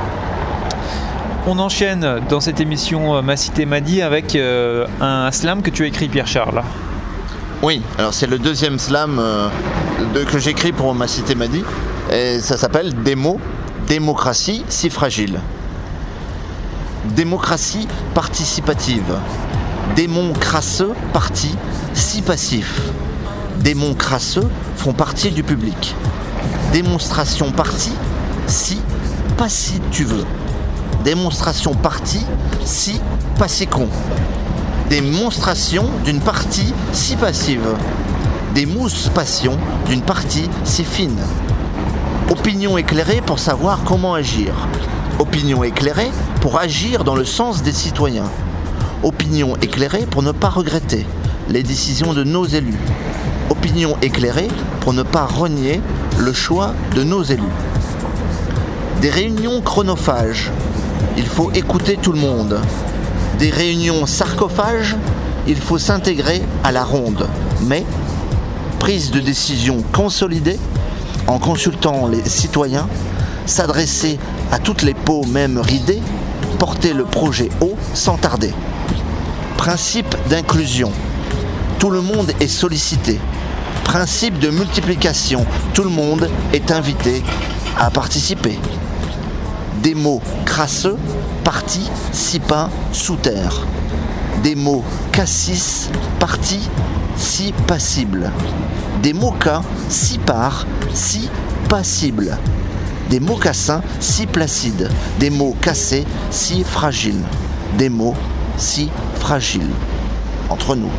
On enchaîne dans cette émission Ma Cité m'a dit avec euh, un slam que tu as écrit, Pierre-Charles. Oui, alors c'est le deuxième slam euh, de, que j'écris pour Ma Cité m'a dit, et ça s'appelle Démo, démocratie si fragile. Démocratie participative. Démons crasseux, partis, si passifs. Démons crasseux font partie du public. Démonstration partie, si, pas si tu veux. Démonstration partie, si, pas si con. Démonstration d'une partie si passive. Des mousses passion d'une partie si fine. Opinion éclairée pour savoir comment agir. Opinion éclairée pour agir dans le sens des citoyens. Opinion éclairée pour ne pas regretter les décisions de nos élus. Opinion éclairée pour ne pas renier le choix de nos élus. Des réunions chronophages. Il faut écouter tout le monde. Des réunions sarcophages, il faut s'intégrer à la ronde. Mais prise de décision consolidée, en consultant les citoyens, s'adresser à toutes les peaux même ridées, porter le projet haut sans tarder. Principe d'inclusion. Tout le monde est sollicité. Principe de multiplication. Tout le monde est invité à participer. Des mots crasseux, partis, six pains, sous terre. Des mots cassis, partis, si passibles. Des mots-cas, si par, si passibles. Des mocassins, si placides. Des mots cassés, si fragiles. Des mots, si fragiles. Entre nous.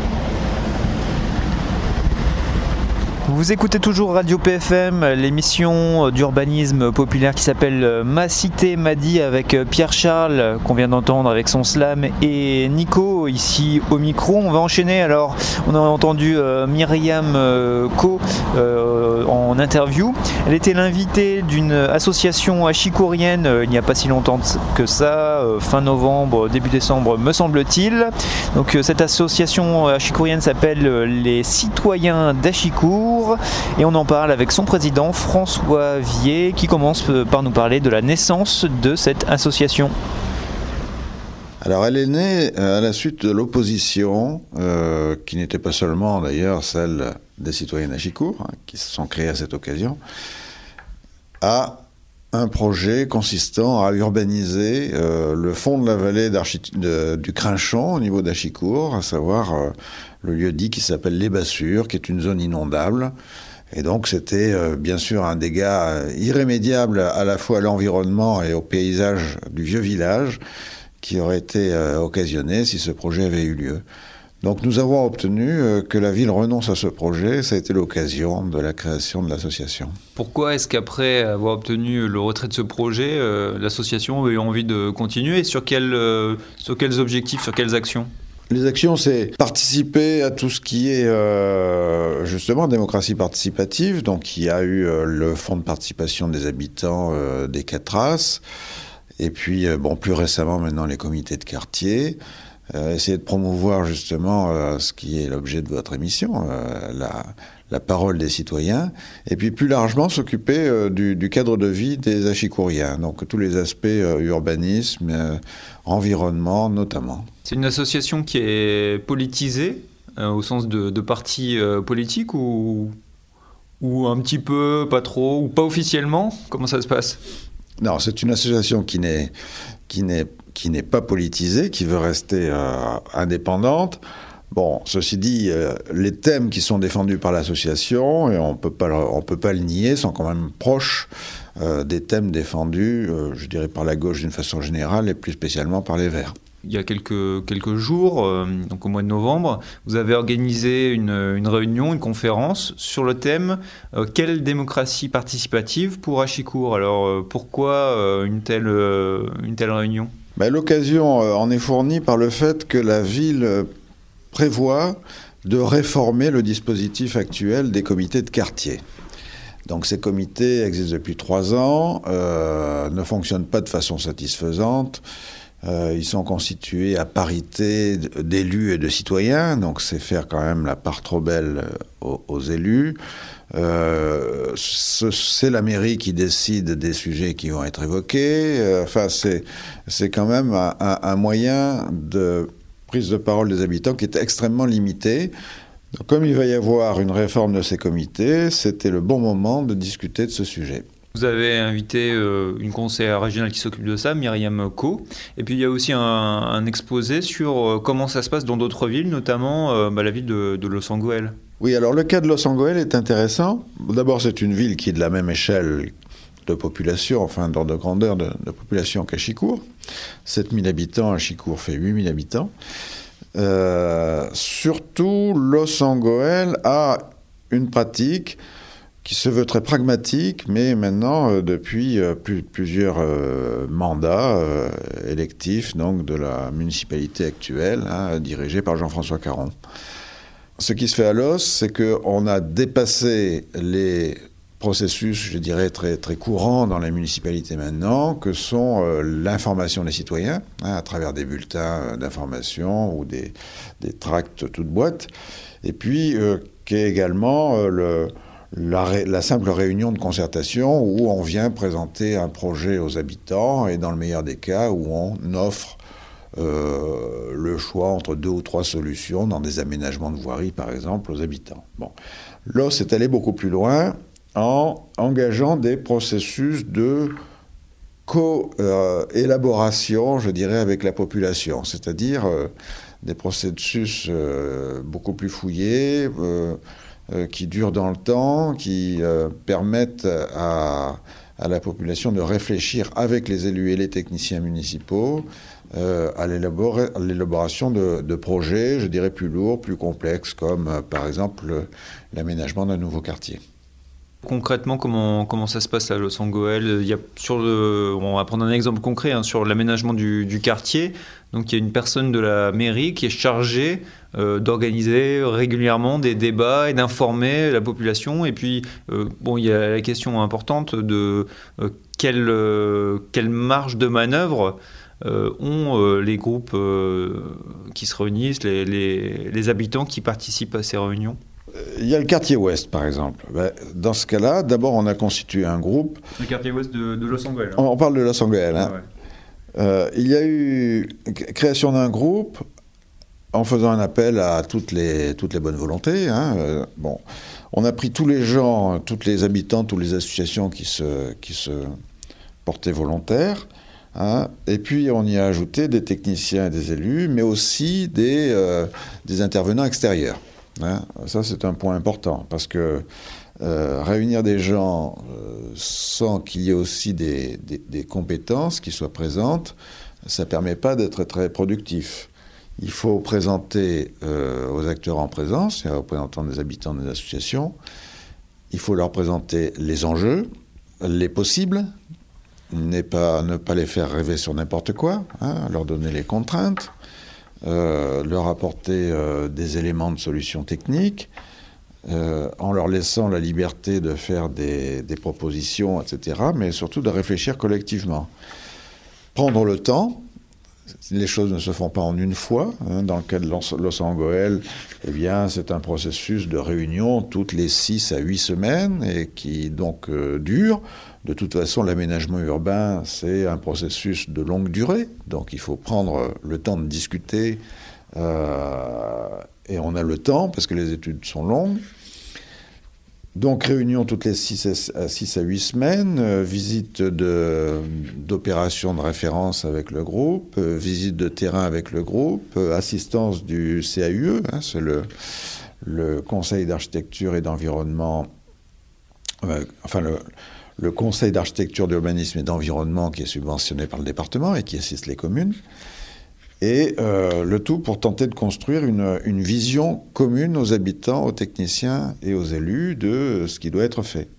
Vous écoutez toujours Radio P F M, l'émission d'urbanisme populaire qui s'appelle Ma Cité m'a dit avec Pierre Charles qu'on vient d'entendre avec son slam et Nico ici au micro. On va enchaîner. Alors on a entendu euh, Myriam euh, Co euh, en interview. Elle était l'invitée d'une association achicourienne euh, il n'y a pas si longtemps que ça, euh, fin novembre, début décembre me semble-t-il. Donc euh, cette association achicourienne s'appelle euh, les Citoyens d'Achicourt. Et on en parle avec son président François Vier qui commence par nous parler de la naissance de cette association. Alors elle est née à la suite de l'opposition, euh, qui n'était pas seulement d'ailleurs celle des citoyens d'Achicourt, hein, qui se sont créés à cette occasion, à un projet consistant à urbaniser euh, le fond de la vallée de, du Crinchon au niveau d'Achicourt, à savoir euh, le lieu-dit qui s'appelle Les Bassures, qui est une zone inondable. Et donc c'était euh, bien sûr un dégât euh, irrémédiable à la fois à l'environnement et au paysage du vieux village qui aurait été euh, occasionné si ce projet avait eu lieu. Donc nous avons obtenu euh, que la ville renonce à ce projet. Ça a été l'occasion de la création de l'association. Pourquoi est-ce qu'après avoir obtenu le retrait de ce projet, euh, l'association a eu envie de continuer? Sur, quel, euh, sur quels objectifs, sur quelles actions? Les actions, c'est participer à tout ce qui est euh, justement démocratie participative. Donc il y a eu euh, le fonds de participation des habitants euh, des quatre races. Et puis, euh, bon, plus récemment maintenant, les comités de quartier. Euh, essayer de promouvoir justement euh, ce qui est l'objet de votre émission, euh, la, la parole des citoyens, et puis plus largement s'occuper euh, du, du cadre de vie des Achicouriens, donc tous les aspects euh, urbanisme, euh, environnement notamment. C'est une association qui est politisée, euh, au sens de, de parti euh, politique, ou, ou un petit peu, pas trop, ou pas officiellement? Comment ça se passe? Non, c'est une association qui n'est, qui n'est qui n'est pas politisée, qui veut rester euh, indépendante. Bon, ceci dit, euh, les thèmes qui sont défendus par l'association, et on peut pas, on peut pas le nier, sont quand même proches euh, des thèmes défendus, euh, je dirais, par la gauche d'une façon générale, et plus spécialement par les Verts. Il y a quelques, quelques jours, euh, donc au mois de novembre, vous avez organisé une, une réunion, une conférence sur le thème euh, « Quelle démocratie participative pour Achicourt ?» Alors euh, pourquoi euh, une, telle, euh, une telle réunion? Ben, l'occasion euh, en est fournie par le fait que la ville euh, prévoit de réformer le dispositif actuel des comités de quartier. Donc ces comités existent depuis trois ans, euh, ne fonctionnent pas de façon satisfaisante. Euh, ils sont constitués à parité d'élus et de citoyens, donc c'est faire quand même la part trop belle aux, aux élus. Euh, c'est la mairie qui décide des sujets qui vont être évoqués. Euh, enfin, c'est, c'est quand même un, un, un moyen de prise de parole des habitants qui est extrêmement limité. Donc, comme il va y avoir une réforme de ces comités, c'était le bon moment de discuter de ce sujet. Vous avez invité euh, une conseillère régionale qui s'occupe de ça, Myriam Co. Et puis il y a aussi un, un exposé sur euh, comment ça se passe dans d'autres villes, notamment euh, bah, la ville de, de Los Angeles. Oui, alors le cas de Los Angeles est intéressant. D'abord, c'est une ville qui est de la même échelle de population, enfin d'ordre de grandeur de, de population qu'Achicourt. sept mille habitants, Achicourt fait huit mille habitants. Euh, surtout, Los Angeles a une pratique qui se veut très pragmatique, mais maintenant, euh, depuis euh, plus, plusieurs euh, mandats euh, électifs donc, de la municipalité actuelle, hein, dirigée par Jean-François Caron. Ce qui se fait à Los, c'est qu'on a dépassé les processus, je dirais, très, très courants dans les municipalités maintenant, que sont euh, l'information des citoyens, hein, à travers des bulletins d'information ou des, des tracts toutes boîtes, et puis euh, qu'est également euh, le, la, ré, la simple réunion de concertation où on vient présenter un projet aux habitants et dans le meilleur des cas où on offre euh, le choix entre deux ou trois solutions dans des aménagements de voirie par exemple aux habitants. Bon. Là, c'est allé beaucoup plus loin en engageant des processus de co-élaboration, euh, je dirais, avec la population, c'est-à-dire euh, des processus euh, beaucoup plus fouillés, euh, euh, qui durent dans le temps, qui euh, permettent à, à la population de réfléchir avec les élus et les techniciens municipaux euh, à l'élaboration de, de projets, je dirais, plus lourds, plus complexes, comme euh, par exemple l'aménagement d'un nouveau quartier. Concrètement, comment, comment ça se passe à Los Angoel? Il y a sur le, on va prendre un exemple concret hein, sur l'aménagement du, du quartier. Donc il y a une personne de la mairie qui est chargée euh, d'organiser régulièrement des débats et d'informer la population. Et puis, euh, bon, il y a la question importante de euh, quelle, euh, quelle marge de manœuvre euh, ont euh, les groupes euh, qui se réunissent, les, les, les habitants qui participent à ces réunions. Il y a le quartier ouest, par exemple. Dans ce cas-là, d'abord, on a constitué un groupe. Le quartier ouest de, de Los Angeles. Hein. On parle de Los Angeles. Hein. Ah ouais. euh, il y a eu création d'un groupe en faisant un appel à toutes les, toutes les bonnes volontés. Hein. Euh, bon, on a pris tous les gens, tous les habitants, toutes les associations qui se, qui se portaient volontaires. Hein. Et puis, on y a ajouté des techniciens et des élus, mais aussi des, euh, des intervenants extérieurs. Hein, ça, c'est un point important, parce que euh, réunir des gens euh, sans qu'il y ait aussi des, des, des compétences qui soient présentes, ça ne permet pas d'être très productif. Il faut présenter euh, aux acteurs en présence, et aux représentants des habitants des associations, il faut leur présenter les enjeux, les possibles, ne pas, ne pas les faire rêver sur n'importe quoi, hein, leur donner les contraintes, Euh, leur apporter euh, des éléments de solutions techniques, euh, en leur laissant la liberté de faire des, des propositions, et cetera, mais surtout de réfléchir collectivement. Prendre le temps, les choses ne se font pas en une fois. Hein, dans le cas de Los Angeles, eh bien, c'est un processus de réunion toutes les six à huit semaines et qui donc euh, dure. De toute façon, l'aménagement urbain, c'est un processus de longue durée. Donc, il faut prendre le temps de discuter. Euh, et on a le temps, parce que les études sont longues. Donc, réunion toutes les six à huit semaines. Euh, visite de, d'opérations de référence avec le groupe. Euh, visite de terrain avec le groupe. Euh, assistance du C A U E. Hein, c'est le, le Conseil d'architecture et d'environnement. Euh, enfin, le... le Conseil d'architecture, d'urbanisme et d'environnement qui est subventionné par le département et qui assiste les communes, et euh, le tout pour tenter de construire une, une vision commune aux habitants, aux techniciens et aux élus de ce qui doit être fait.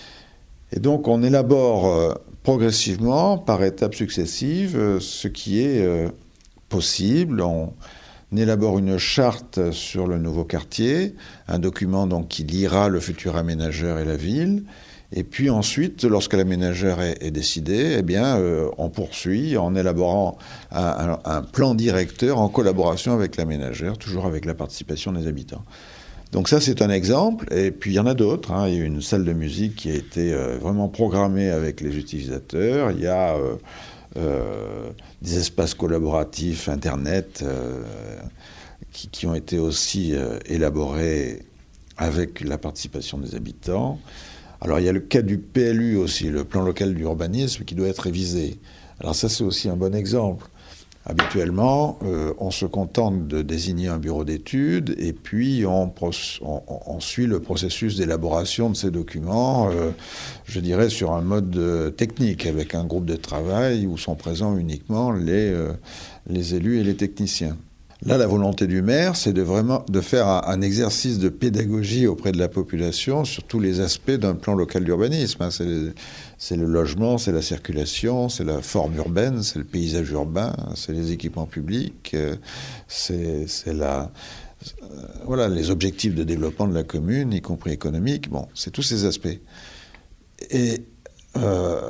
Et donc on élabore euh, progressivement, par étapes successives, euh, ce qui est euh, possible. On, on élabore une charte sur le nouveau quartier, un document donc qui liera le futur aménageur et la ville. Et puis ensuite, lorsque l'aménageur est, est décidé, eh bien, euh, on poursuit en élaborant un, un, un plan directeur en collaboration avec l'aménageur, toujours avec la participation des habitants. Donc ça, c'est un exemple. Et puis, il y en a d'autres. Hein. Il y a une salle de musique qui a été euh, vraiment programmée avec les utilisateurs. Il y a euh, euh, des espaces collaboratifs, Internet, euh, qui, qui ont été aussi euh, élaborés avec la participation des habitants. Alors, il y a le cas du P L U aussi, le plan local d'urbanisme, qui doit être révisé. Alors ça, c'est aussi un bon exemple. Habituellement, euh, on se contente de désigner un bureau d'études et puis on, on, on suit le processus d'élaboration de ces documents, euh, je dirais, sur un mode euh, technique, avec un groupe de travail où sont présents uniquement les, euh, les élus et les techniciens. Là, la volonté du maire, c'est de vraiment de faire un, un exercice de pédagogie auprès de la population sur tous les aspects d'un plan local d'urbanisme. Hein. C'est, le, c'est le logement, c'est la circulation, c'est la forme urbaine, c'est le paysage urbain, c'est les équipements publics, c'est, c'est la, euh, voilà, les objectifs de développement de la commune, y compris économique. Bon, c'est tous ces aspects. Et euh,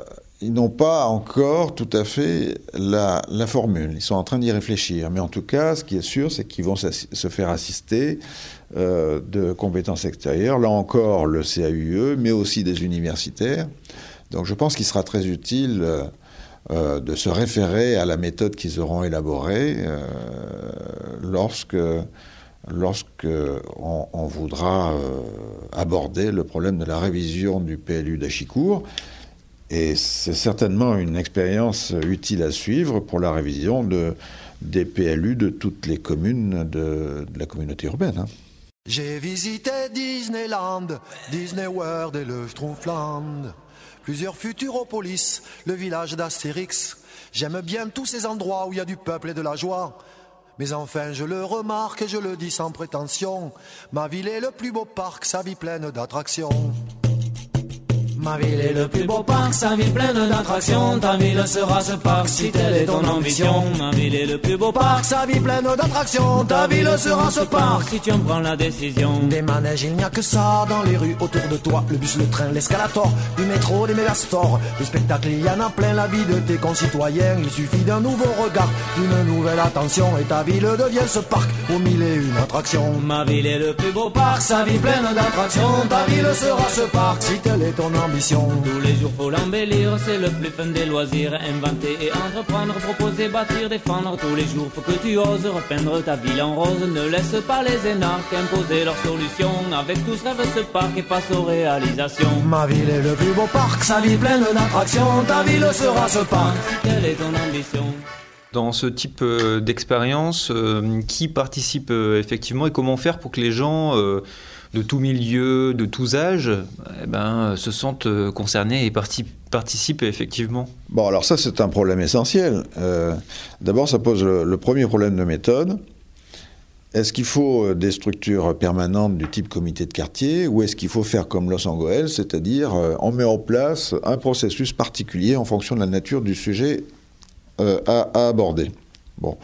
ils n'ont pas encore tout à fait la, la formule. Ils sont en train d'y réfléchir. Mais en tout cas, ce qui est sûr, c'est qu'ils vont se faire assister euh, de compétences extérieures. Là encore, le C A U E, mais aussi des universitaires. Donc je pense qu'il sera très utile euh, euh, de se référer à la méthode qu'ils auront élaborée euh, lorsque, lorsque on, on voudra euh, aborder le problème de la révision du P L U d'Achicourt. Et c'est certainement une expérience utile à suivre pour la révision de, des P L U de toutes les communes de, de la communauté urbaine. Hein. J'ai visité Disneyland, Disney World et le Schtroumpfland, plusieurs Futuropolis, le village d'Astérix. J'aime bien tous ces endroits où il y a du peuple et de la joie. Mais enfin je le remarque et je le dis sans prétention, ma ville est le plus beau parc, sa vie pleine d'attractions. Ma ville est le plus beau parc, sa ville pleine d'attractions. Ta ville sera ce parc si telle est ton ambition. Ma ville est le plus beau parc, sa vie pleine d'attractions. Ta ville sera ce parc si tu en prends la décision. Des manèges, il n'y a que ça dans les rues autour de toi. Le bus, le train, l'escalator, du métro, des mégastores. Des spectacles, il y en a plein la vie de tes concitoyens. Il suffit d'un nouveau regard, d'une nouvelle attention. Et ta ville devient ce parc aux mille et une attractions. Ma ville est le plus beau parc, sa vie pleine d'attractions. Ta ville sera ce parc si telle est ton ambition. Tous les jours faut l'embellir, c'est le plus fun des loisirs. Inventer et entreprendre, proposer, bâtir, défendre. Tous les jours faut que tu oses repeindre ta ville en rose. Ne laisse pas les énarques imposer leurs solutions. Avec tous rêve ce parc et passe aux réalisations. Ma ville est le plus beau parc, sa vie pleine d'attractions. Ta ville sera ce parc. Quelle est ton ambition? Dans ce type d'expérience, euh, qui participe euh, effectivement et comment faire pour que les gens euh, de tout milieu, de tous âges, eh ben, se sentent concernés et parti- participent effectivement? Bon, alors ça, c'est un problème essentiel. Euh, d'abord, ça pose le, le premier problème de méthode. Est-ce qu'il faut des structures permanentes du type comité de quartier ou est-ce qu'il faut faire comme Los Angeles, c'est-à-dire euh, on met en place un processus particulier en fonction de la nature du sujet euh, à, à aborder? Bon.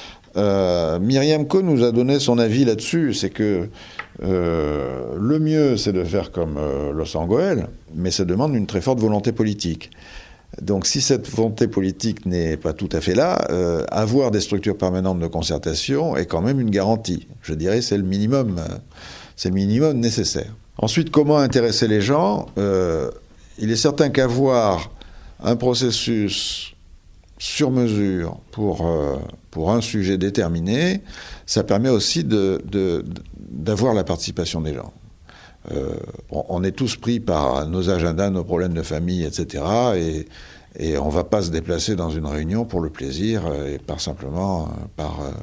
Euh, Myriam Cohn nous a donné son avis là-dessus, c'est que euh, le mieux c'est de faire comme euh, Los Angeles, mais ça demande une très forte volonté politique. Donc si cette volonté politique n'est pas tout à fait là, euh, avoir des structures permanentes de concertation est quand même une garantie. Je dirais c'est le minimum, euh, c'est le minimum nécessaire. Ensuite, comment intéresser les gens? euh, Il est certain qu'avoir un processus sur mesure pour, euh, pour un sujet déterminé, ça permet aussi de, de, d'avoir la participation des gens. Euh, on, on est tous pris par nos agendas, nos problèmes de famille, et cetera. Et, et on ne va pas se déplacer dans une réunion pour le plaisir et par simplement par euh,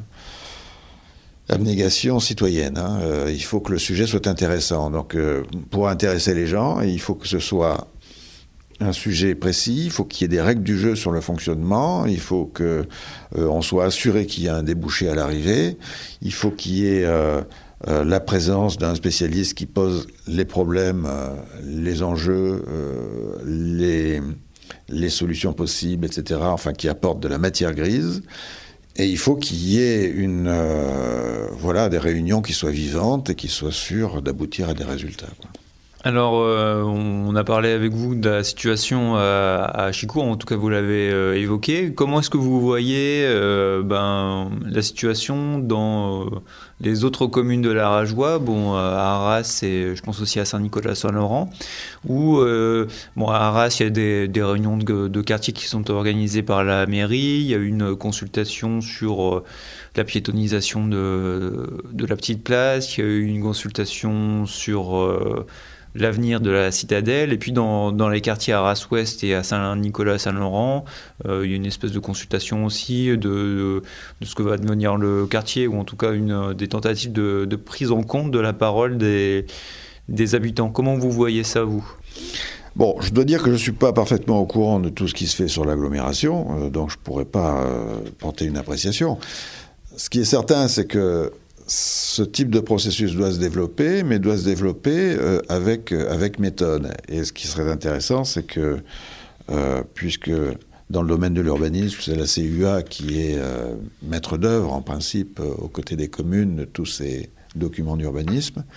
abnégation citoyenne. Hein. Euh, il faut que le sujet soit intéressant. Donc euh, pour intéresser les gens, il faut que ce soit un sujet précis, il faut qu'il y ait des règles du jeu sur le fonctionnement, il faut qu'on euh, soit assuré qu'il y a un débouché à l'arrivée, il faut qu'il y ait euh, euh, la présence d'un spécialiste qui pose les problèmes, euh, les enjeux, euh, les, les solutions possibles, et cetera, enfin qui apporte de la matière grise. Et il faut qu'il y ait une, euh, voilà, des réunions qui soient vivantes et qui soient sûres d'aboutir à des résultats, quoi. Alors, euh, on a parlé avec vous de la situation à, à Achicourt, en tout cas vous l'avez euh, évoqué. Comment est-ce que vous voyez euh, ben, la situation dans euh, les autres communes de la Rajoie, bon, à Arras et je pense aussi à Saint-Nicolas-Saint-Laurent, où euh, bon, à Arras, il y a des, des réunions de, de quartier qui sont organisées par la mairie, il y a une consultation sur euh, la piétonisation de, de la petite place, il y a eu une consultation sur euh, l'avenir de la citadelle, et puis dans, dans les quartiers à Arras-Ouest et à Saint-Nicolas-Saint-Laurent, euh, il y a une espèce de consultation aussi de, de, de ce que va devenir le quartier, ou en tout cas une, des tentatives de, de prise en compte de la parole des, des habitants. Comment vous voyez ça, vous ? Bon, je dois dire que je ne suis pas parfaitement au courant de tout ce qui se fait sur l'agglomération, euh, donc je ne pourrais pas euh, porter une appréciation. Ce qui est certain, c'est que ce type de processus doit se développer, mais doit se développer euh, avec, euh, avec méthode. Et ce qui serait intéressant, c'est que, euh, puisque dans le domaine de l'urbanisme, c'est la C U A qui est euh, maître d'œuvre, en principe, euh, aux côtés des communes, de tous ces documents d'urbanisme,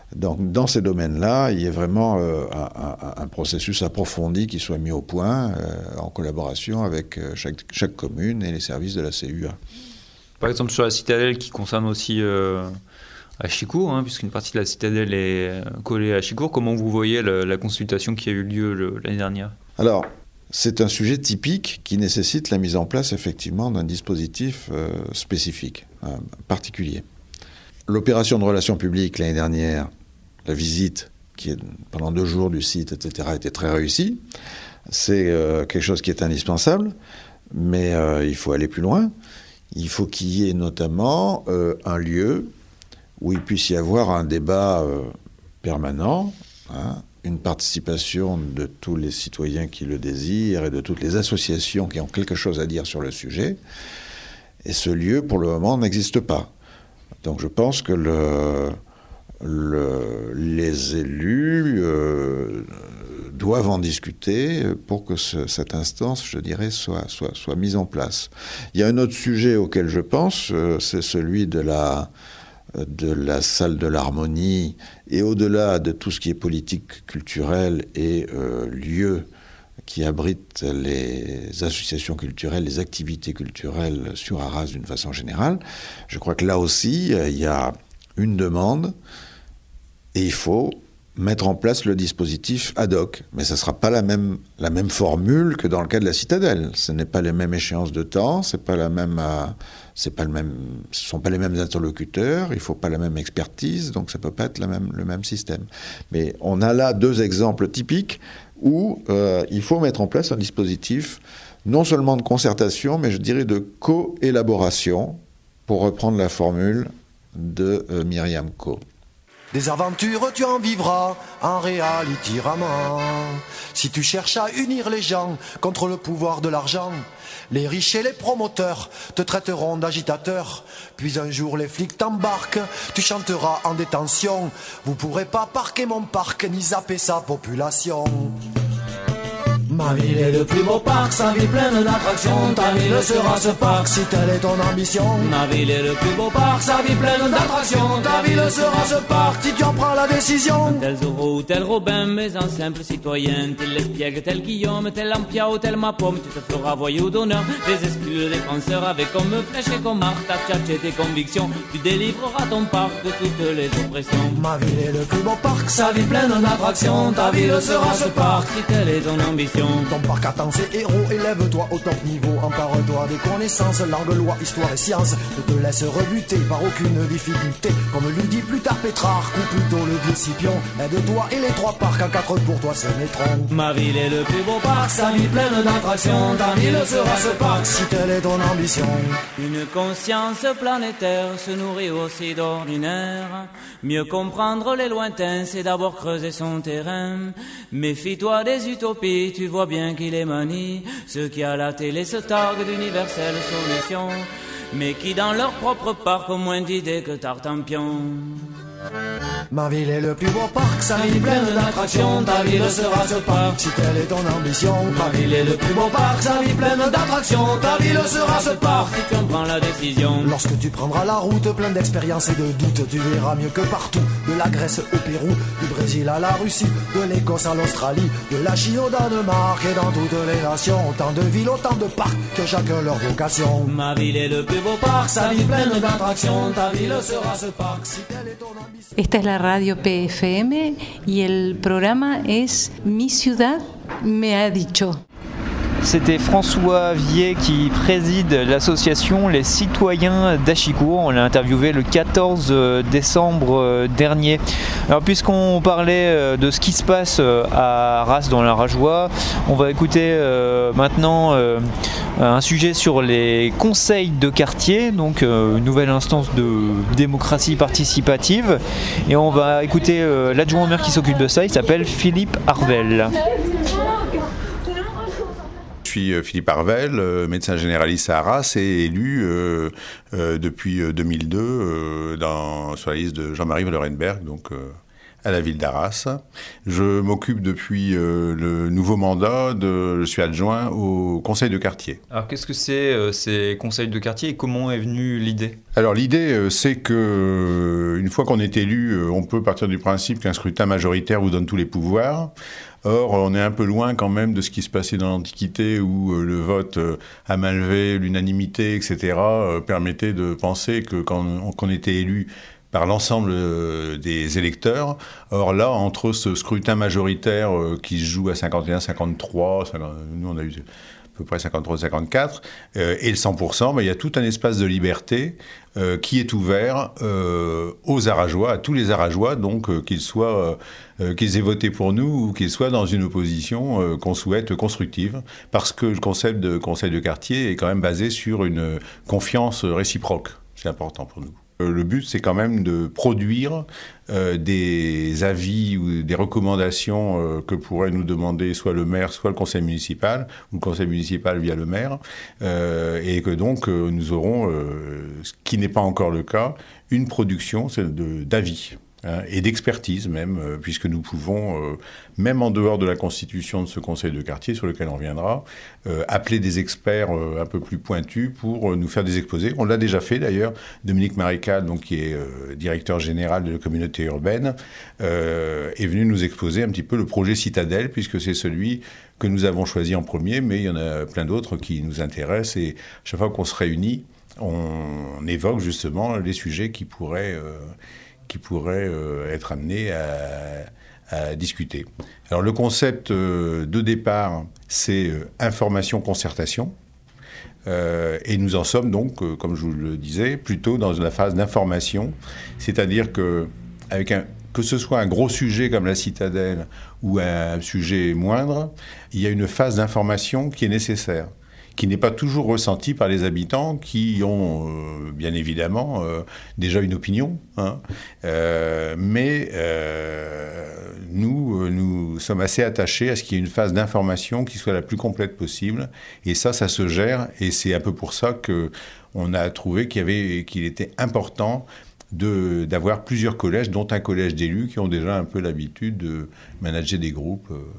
Donc dans ces domaines-là, il y a vraiment euh, un, un, un processus approfondi qui soit mis au point euh, en collaboration avec euh, chaque, chaque commune et les services de la C U A. Par exemple sur la citadelle qui concerne aussi euh, Achicourt, hein, puisqu'une partie de la citadelle est collée à Achicourt, comment vous voyez le, la consultation qui a eu lieu le, l'année dernière ? Alors, c'est un sujet typique qui nécessite la mise en place effectivement d'un dispositif euh, spécifique, euh, particulier. L'opération de relations publiques l'année dernière, la visite qui est pendant deux jours du site, et cetera, était très réussie. C'est euh, quelque chose qui est indispensable, mais euh, il faut aller plus loin. Il faut qu'il y ait notamment euh, un lieu où il puisse y avoir un débat euh, permanent, hein, une participation de tous les citoyens qui le désirent et de toutes les associations qui ont quelque chose à dire sur le sujet. Et ce lieu, pour le moment, n'existe pas. Donc je pense que le, le, les élus euh, doivent en discuter pour que ce, cette instance, je dirais, soit, soit, soit mise en place. Il y a un autre sujet auquel je pense, euh, c'est celui de la... de la salle de l'harmonie et au-delà de tout ce qui est politique culturelle et euh, lieu qui abrite les associations culturelles, les activités culturelles sur Arras d'une façon générale, je crois que là aussi, il y a une demande et il faut mettre en place le dispositif ad hoc. Mais ça ne sera pas la même, la même formule que dans le cas de la citadelle. Ce n'est pas les mêmes échéances de temps, c'est pas la même... Euh, C'est pas le même, ce ne sont pas les mêmes interlocuteurs, il ne faut pas la même expertise, donc ça ne peut pas être la même, le même système. Mais on a là deux exemples typiques où euh, il faut mettre en place un dispositif non seulement de concertation, mais je dirais de co-élaboration, pour reprendre la formule de euh, Myriam Co. Des aventures tu en vivras en reality raman. Si tu cherches à unir les gens contre le pouvoir de l'argent, les riches et les promoteurs te traiteront d'agitateur. Puis un jour les flics t'embarquent, tu chanteras en détention. Vous pourrez pas parquer mon parc ni zapper sa population. Ma ville est le plus beau parc, sa vie pleine d'attractions. Ta ville sera ce parc si telle est ton ambition. Ma ville est le plus beau parc, sa vie pleine d'attractions. Ta ville sera ce parc si tu en prends la décision. Tel Zorro ou tel Robin, mais un simple citoyen. Tel l'espiègle, tel Guillaume, tel Lampia ou tel Mapom. Tu te feras voyou d'honneur, des exclus, des défenseurs. Avec comme flèche et comme arc, ta tchatche et tes convictions. Tu délivreras ton parc de toutes les oppressions. Ma ville est le plus beau parc, sa vie pleine d'attractions. Ta ville sera ce parc si telle est ton ambition. Ton parc attend ses héros, élève-toi au top niveau. Empare-toi des connaissances, langue, loi, histoire et sciences. Ne te laisse rebuter par aucune difficulté. Comme lui dit plus tard Pétrarque ou plutôt le vieux Scipion. Aide-toi et les trois parcs en quatre pour toi se mettront. Ma ville est le plus beau parc, sa vie pleine d'attractions. Ta ville sera ce parc si telle est ton ambition. Une conscience planétaire se nourrit aussi d'ordinaire. Mieux comprendre les lointains, c'est d'abord creuser son terrain. Méfie-toi des utopies, tu vois bien qu'il est manie. Ceux qui à la télé se targuent d'universelle solution, mais qui dans leur propre parc ont moins d'idées que Tartampion. Ma ville est le plus beau parc, sa vie pleine d'attractions. Ta ville sera ce parc si telle est ton ambition. Ma ville est le plus beau parc, sa vie pleine d'attractions. Ta ville sera ce parc si tu en prends la décision. Lorsque tu prendras la route pleine d'expérience et de doute, tu verras mieux que partout. De la Grèce au Pérou, du Brésil à la Russie, de l'Écosse à l'Australie, de la Chine au Danemark et dans toutes les nations. Autant de villes, autant de parcs, que chacun leur vocation. Ma ville est le plus beau parc, sa vie pleine d'attractions. Ta ville sera ce parc si telle est ton ambition. Esta es la radio P F M y el programa es Mi Ciudad me ha dicho. C'était François Vier qui préside l'association Les Citoyens d'Achicourt. On l'a interviewé le quatorze décembre dernier. Alors puisqu'on parlait de ce qui se passe à Arras dans la Rajoie, on va écouter maintenant un sujet sur les conseils de quartier, donc une nouvelle instance de démocratie participative. Et on va écouter l'adjoint au maire qui s'occupe de ça, il s'appelle Philippe Arvel. Je suis Philippe Arvel, médecin généraliste à Arras et élu euh, euh, depuis deux mille deux euh, dans, sur la liste de Jean-Marie Wallerenberg, donc euh, à la ville d'Arras. Je m'occupe depuis euh, le nouveau mandat, de, je suis adjoint au conseil de quartier. Alors qu'est-ce que c'est euh, ces conseils de quartier et comment est venue l'idée ? Alors l'idée, euh, c'est que euh, une fois qu'on est élu, euh, on peut partir du principe qu'un scrutin majoritaire vous donne tous les pouvoirs. Or, on est un peu loin quand même de ce qui se passait dans l'Antiquité où euh, le vote euh, à main levée, l'unanimité, et cetera euh, permettait de penser que quand on, qu'on était élu par l'ensemble euh, des électeurs. Or là, entre ce scrutin majoritaire euh, qui se joue à cinquante et un cinquante-trois, cinquante, nous on a eu à peu près cinquante-trois cinquante-quatre, euh, et le cent pour cent, ben, il y a tout un espace de liberté euh, qui est ouvert euh, aux Arageois, à tous les Arageois, donc euh, qu'ils soient, euh, qu'ils aient voté pour nous ou qu'ils soient dans une opposition euh, qu'on souhaite constructive, parce que le concept de conseil de quartier est quand même basé sur une confiance réciproque. C'est important pour nous. Le but, c'est quand même de produire euh, des avis ou des recommandations euh, que pourrait nous demander soit le maire, soit le conseil municipal, ou le conseil municipal via le maire, euh, et que donc euh, nous aurons, euh, ce qui n'est pas encore le cas, une production de, d'avis. Hein, et d'expertise même, euh, puisque nous pouvons, euh, même en dehors de la constitution de ce conseil de quartier, sur lequel on reviendra, euh, appeler des experts euh, un peu plus pointus pour euh, nous faire des exposés. On l'a déjà fait d'ailleurs. Dominique Marécal, donc, qui est euh, directeur général de la communauté urbaine, euh, est venu nous exposer un petit peu le projet Citadelle, puisque c'est celui que nous avons choisi en premier, mais il y en a plein d'autres qui nous intéressent. Et chaque fois qu'on se réunit, on, on évoque justement les sujets qui pourraient... Euh, qui pourraient euh, être amenés à, à discuter. Alors le concept euh, de départ, c'est euh, information-concertation, euh, et nous en sommes donc, euh, comme je vous le disais, plutôt dans la phase d'information, c'est-à-dire que, avec un, que ce soit un gros sujet comme la citadelle ou un sujet moindre, il y a une phase d'information qui est nécessaire, qui n'est pas toujours ressenti par les habitants qui ont, euh, bien évidemment, euh, déjà une opinion. Hein. Euh, mais euh, nous, nous sommes assez attachés à ce qu'il y ait une phase d'information qui soit la plus complète possible. Et ça, ça se gère. Et c'est un peu pour ça qu'on a trouvé qu'il y avait, qu'il était important de, d'avoir plusieurs collèges, dont un collège d'élus qui ont déjà un peu l'habitude de manager des groupes. Euh.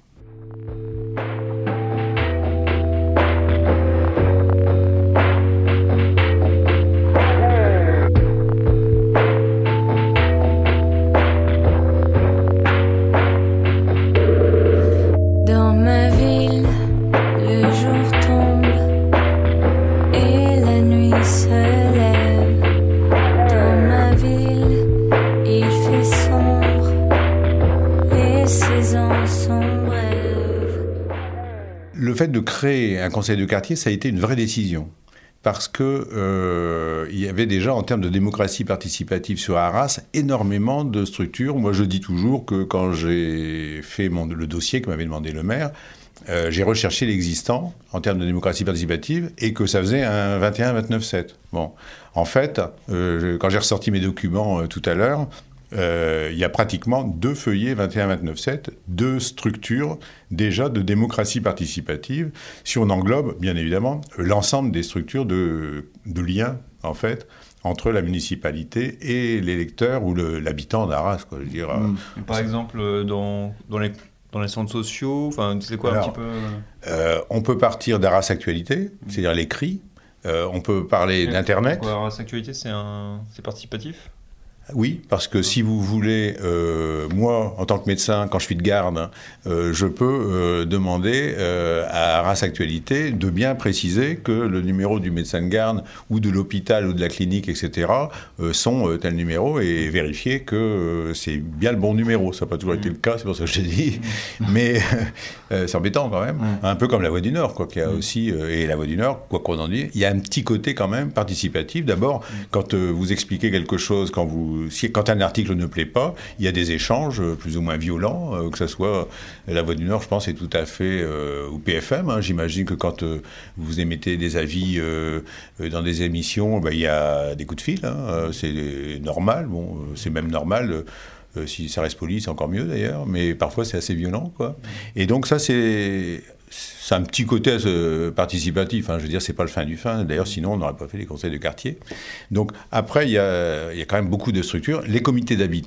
Le fait de créer un conseil de quartier, ça a été une vraie décision. Parce que euh, il y avait déjà, en termes de démocratie participative sur Arras, énormément de structures. Moi, je dis toujours que quand j'ai fait mon, le dossier que m'avait demandé le maire, euh, j'ai recherché l'existant en termes de démocratie participative et que ça faisait un vingt et un vingt-neuf sept. Bon, en fait, euh, quand j'ai ressorti mes documents euh, tout à l'heure, Euh, il y a pratiquement deux feuillets vingt et un vingt-neuf sept, deux structures déjà de démocratie participative, si on englobe, bien évidemment, l'ensemble des structures de, de lien, en fait, entre la municipalité et l'électeur ou le, l'habitant d'Arras, quoi, je veux dire. Mmh. Par exemple, dans, dans, les, dans les centres sociaux, enfin, tu sais quoi, Alors, un petit peu... Euh, on peut partir d'Arras Actualité, mmh. c'est-à-dire l'écrit, euh, on peut parler et d'Internet. Quoi, Arras Actualité, c'est, un, c'est participatif ? Oui, parce que si vous voulez, euh, moi, en tant que médecin, quand je suis de garde, euh, je peux euh, demander euh, à Arras Actualité de bien préciser que le numéro du médecin de garde ou de l'hôpital ou de la clinique, et cetera, euh, sont euh, tel numéro et vérifier que euh, c'est bien le bon numéro. Ça n'a pas toujours été le cas, c'est pour ça que je te dis. Mais euh, c'est embêtant quand même. Un peu comme la Voix du Nord, quoi, qui a aussi, euh, et la Voix du Nord, quoi qu'on en dise, il y a un petit côté quand même participatif. D'abord, quand euh, vous expliquez quelque chose, quand vous Si, quand un article ne plaît pas, il y a des échanges euh, plus ou moins violents, euh, que ce soit euh, La Voix du Nord, je pense, est tout à fait, euh, ou P F M, hein, j'imagine que quand euh, vous émettez des avis euh, dans des émissions, bah, il y a des coups de fil, hein, euh, c'est normal, bon, euh, c'est même normal, euh, si ça reste poli, c'est encore mieux d'ailleurs, mais parfois c'est assez violent, quoi. Et donc ça, c'est... C'est un petit côté euh, participatif, hein, je veux dire, c'est pas le fin du fin. D'ailleurs, sinon, on n'aurait pas fait les conseils de quartier. Donc, après, il y a, y a quand même beaucoup de structures. Les comités d'habitants,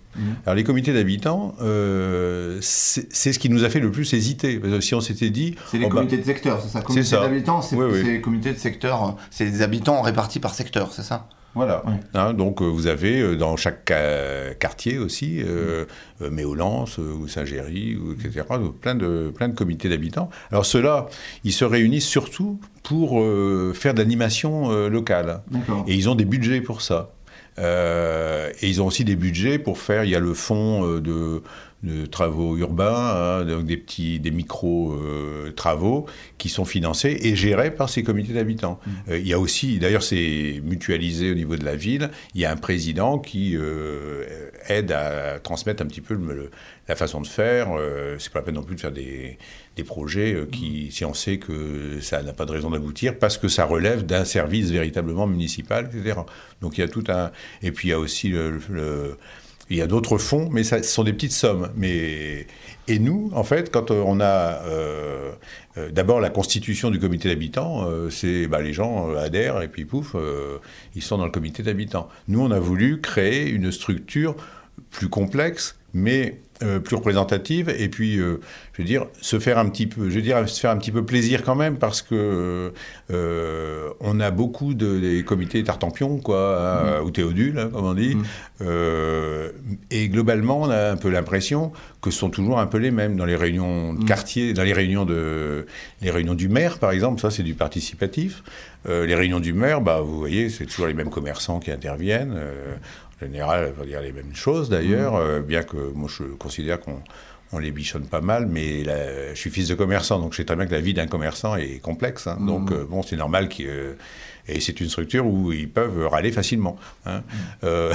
Mmh. Alors les comités d'habitants, euh, c'est, c'est ce qui nous a fait le plus hésiter. Parce que si on s'était dit... C'est les oh comités bah, de secteur, c'est ça. Comité c'est ça. d'habitants, c'est, oui, oui. c'est les comités de secteur, c'est des habitants répartis par secteur, c'est ça? Voilà. Oui. Hein, donc euh, vous avez euh, dans chaque ca- quartier aussi, euh, mmh. euh, Méolance euh, ou Saint-Géry, ou, et cetera, donc plein de, plein de comités d'habitants. Alors ceux-là, ils se réunissent surtout pour euh, faire de l'animation euh, locale. D'accord. Et ils ont des budgets pour ça. Euh, et ils ont aussi des budgets pour faire, il y a le fonds euh, de, de travaux urbains, hein, donc des petits, des micro-travaux euh, qui sont financés et gérés par ces comités d'habitants. Mmh. Euh, il y a aussi, d'ailleurs c'est mutualisé au niveau de la ville, il y a un président qui euh, aide à transmettre un petit peu le, le, la façon de faire. Euh, c'est pas la peine non plus de faire des, des projets euh, qui, mmh. si on sait que ça n'a pas de raison d'aboutir, parce que ça relève d'un service véritablement municipal, et cetera. Donc il y a tout un... Et puis il y a aussi le... le il y a d'autres fonds, mais ça, ce sont des petites sommes. Mais... Et nous, en fait, quand on a euh, euh, d'abord la constitution du comité d'habitants, euh, c'est bah, les gens adhèrent et puis pouf, euh, ils sont dans le comité d'habitants. Nous, on a voulu créer une structure plus complexe, mais euh, plus représentative, et puis, euh, je veux dire, se faire un petit peu, je veux dire, se faire un petit peu plaisir quand même, parce que euh, on a beaucoup de des comités Tartampion, quoi, hein, mmh. ou Théodule, hein, comme on dit, mmh. euh, et globalement, on a un peu l'impression que ce sont toujours un peu les mêmes dans les réunions de quartier, dans les réunions de, les réunions du maire, par exemple, ça c'est du participatif. Euh, les réunions du maire, bah, vous voyez, c'est toujours les mêmes commerçants qui interviennent. Euh, En général, on va dire les mêmes choses d'ailleurs, mmh. euh, bien que moi je considère qu'on on les bichonne pas mal, mais là, je suis fils de commerçant, donc je sais très bien que la vie d'un commerçant est complexe. Hein, mmh. Donc euh, bon, c'est normal qu'il... Euh, et c'est une structure où ils peuvent râler facilement. Hein. Mmh. Euh,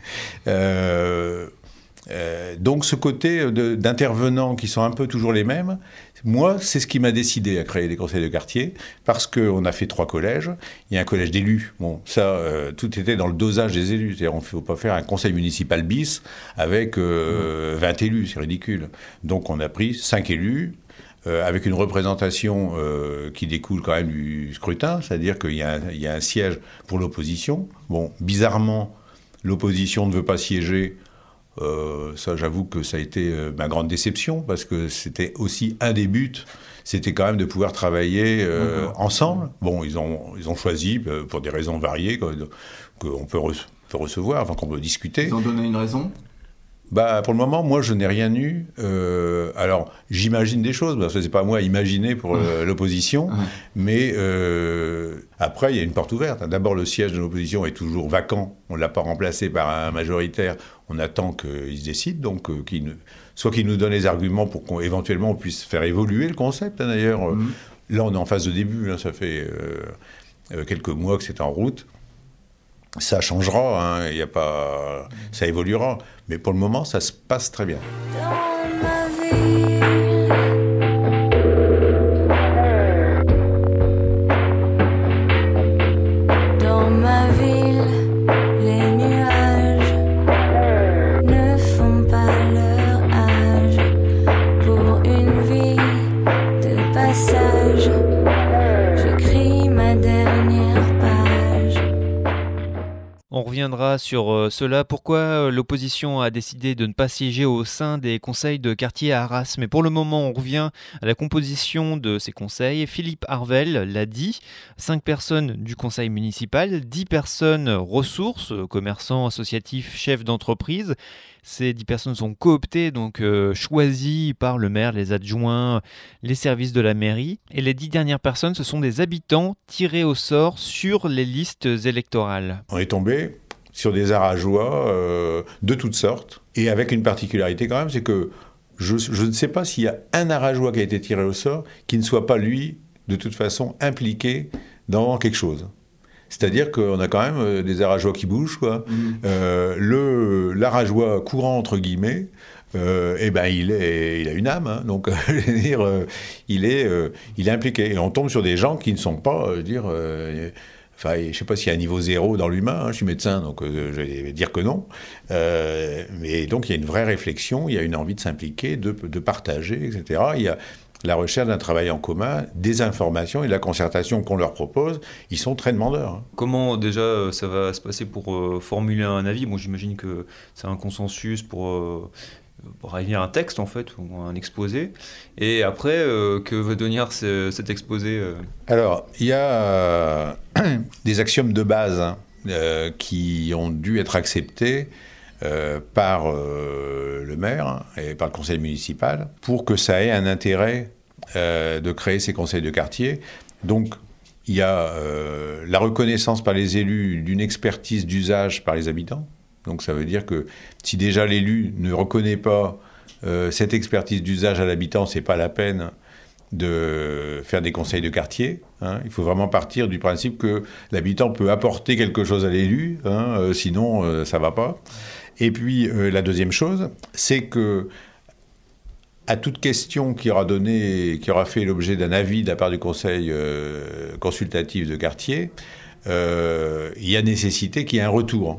euh, euh, donc ce côté de, d'intervenants qui sont un peu toujours les mêmes, moi, c'est ce qui m'a décidé à créer des conseils de quartier, parce qu'on a fait trois collèges. Il y a un collège d'élus. Bon, ça, euh, tout était dans le dosage des élus. C'est-à-dire, on ne faut pas faire un conseil municipal bis avec euh, vingt élus, c'est ridicule. Donc, on a pris cinq élus, euh, avec une représentation euh, qui découle quand même du scrutin, c'est-à-dire qu'il y a un, il y a un siège pour l'opposition. Bon, bizarrement, l'opposition ne veut pas siéger. Euh, ça, j'avoue que ça a été euh, ma grande déception, parce que c'était aussi un des buts, c'était quand même de pouvoir travailler euh, mmh. ensemble. Bon, ils ont, ils ont choisi, euh, pour des raisons variées, qu'on peut, re- peut recevoir, enfin qu'on peut discuter. Ils ont donné une raison ? Bah, pour le moment, moi, je n'ai rien eu. Euh, alors, j'imagine des choses, parce que c'est pas moi à imaginer pour euh, l'opposition, mmh. mais euh, après, il y a une porte ouverte. D'abord, le siège de l'opposition est toujours vacant. On ne l'a pas remplacé par un majoritaire. On attend qu'il se décide, donc euh, qu'il ne... soit qu'il nous donne les arguments pour qu'éventuellement on, on puisse faire évoluer le concept. Hein, d'ailleurs, mmh. là, on est en phase de début. Hein, ça fait euh, quelques mois que c'est en route. Ça changera, hein, y a pas... ça évoluera. Mais pour le moment, ça se passe très bien. Dans ma vie. Dans ma ville, les nuages ne font pas leur âge. Pour une vie de passage, j'écris ma dernière page. On reviendra sur euh, cela, pourquoi euh, l'opposition a décidé de ne pas siéger au sein des conseils de quartier à Arras. Mais pour le moment, on revient à la composition de ces conseils. Philippe Harvel l'a dit, cinq personnes du conseil municipal, dix personnes ressources, commerçants, associatifs, chefs d'entreprise. Ces dix personnes sont cooptées, donc euh, choisies par le maire, les adjoints, les services de la mairie. Et les dix dernières personnes, ce sont des habitants tirés au sort sur les listes électorales. On est tombé sur des Arageois euh, de toutes sortes, et avec une particularité quand même, c'est que je, je ne sais pas s'il y a un Arageois qui a été tiré au sort qui ne soit pas, lui, de toute façon, impliqué dans quelque chose. C'est-à-dire qu'on a quand même des Arageois qui bougent, quoi. Mmh. Euh, le, l'Arageois courant, entre guillemets, euh, eh ben, il, est, il a une âme, hein, donc je veux dire, euh, il, est, euh, il est impliqué. Et on tombe sur des gens qui ne sont pas, je veux dire... Euh, Enfin, je ne sais pas s'il y a un niveau zéro dans l'humain, hein, je suis médecin, donc euh, je vais dire que non. Euh, mais donc il y a une vraie réflexion, il y a une envie de s'impliquer, de, de partager, et cetera. Il y a, la recherche d'un travail en commun, des informations et la concertation qu'on leur propose, ils sont très demandeurs. Hein. Comment déjà ça va se passer pour euh, formuler un avis ? Bon, j'imagine que c'est un consensus pour, euh, pour réunir un texte en fait, ou un exposé. Et après, euh, que veut devenir ce, cet exposé euh... Alors, il y a euh, des axiomes de base hein, euh, qui ont dû être acceptés Euh, par euh, le maire et par le conseil municipal pour que ça ait un intérêt euh, de créer ces conseils de quartier. Donc, il y a euh, la reconnaissance par les élus d'une expertise d'usage par les habitants. Donc, ça veut dire que si déjà l'élu ne reconnaît pas euh, cette expertise d'usage à l'habitant, c'est pas la peine de faire des conseils de quartier. Hein. Il faut vraiment partir du principe que l'habitant peut apporter quelque chose à l'élu, hein, euh, sinon euh, ça va pas. Et puis, euh, la deuxième chose, c'est que à toute question qui aura donné, qui aura fait l'objet d'un avis de la part du conseil euh, consultatif de quartier, euh, il y a nécessité qu'il y ait un retour.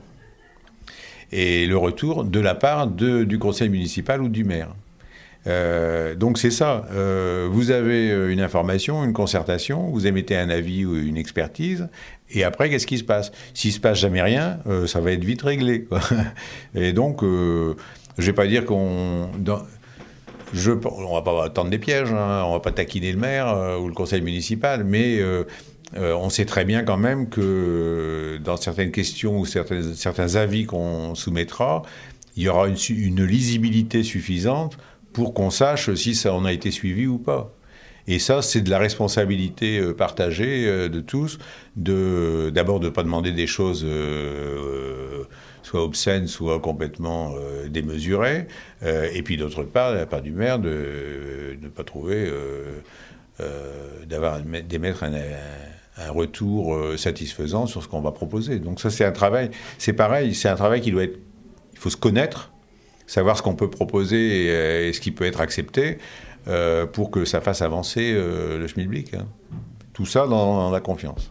Et le retour de la part de, du conseil municipal ou du maire. Euh, donc c'est ça, euh, vous avez une information, une concertation, vous émettez un avis ou une expertise, et après qu'est-ce qui se passe ? S'il se passe jamais rien, euh, ça va être vite réglé, quoi. Et donc, euh, je vais pas dire qu'on... Dans, je, on va pas attendre des pièges, hein, on va pas taquiner le maire euh, ou le conseil municipal, mais euh, euh, on sait très bien quand même que dans certaines questions ou certains, certains avis qu'on soumettra, il y aura une, une lisibilité suffisante pour qu'on sache si ça en a été suivi ou pas. Et ça, c'est de la responsabilité euh, partagée euh, de tous, de, d'abord de ne pas demander des choses euh, soit obscènes, soit complètement euh, démesurées, euh, et puis d'autre part, de la part du maire, de euh, ne pas trouver, euh, euh, d'avoir, d'émettre un, un, un retour euh, satisfaisant sur ce qu'on va proposer. Donc ça, c'est un travail, c'est pareil, c'est un travail qui doit être, il faut se connaître, savoir ce qu'on peut proposer et, et ce qui peut être accepté euh, pour que ça fasse avancer euh, le schmilblick. Hein. Tout ça dans, dans la confiance.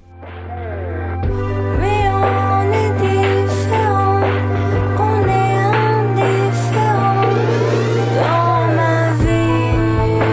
Mais on est différents, on est indifférents dans ma vie.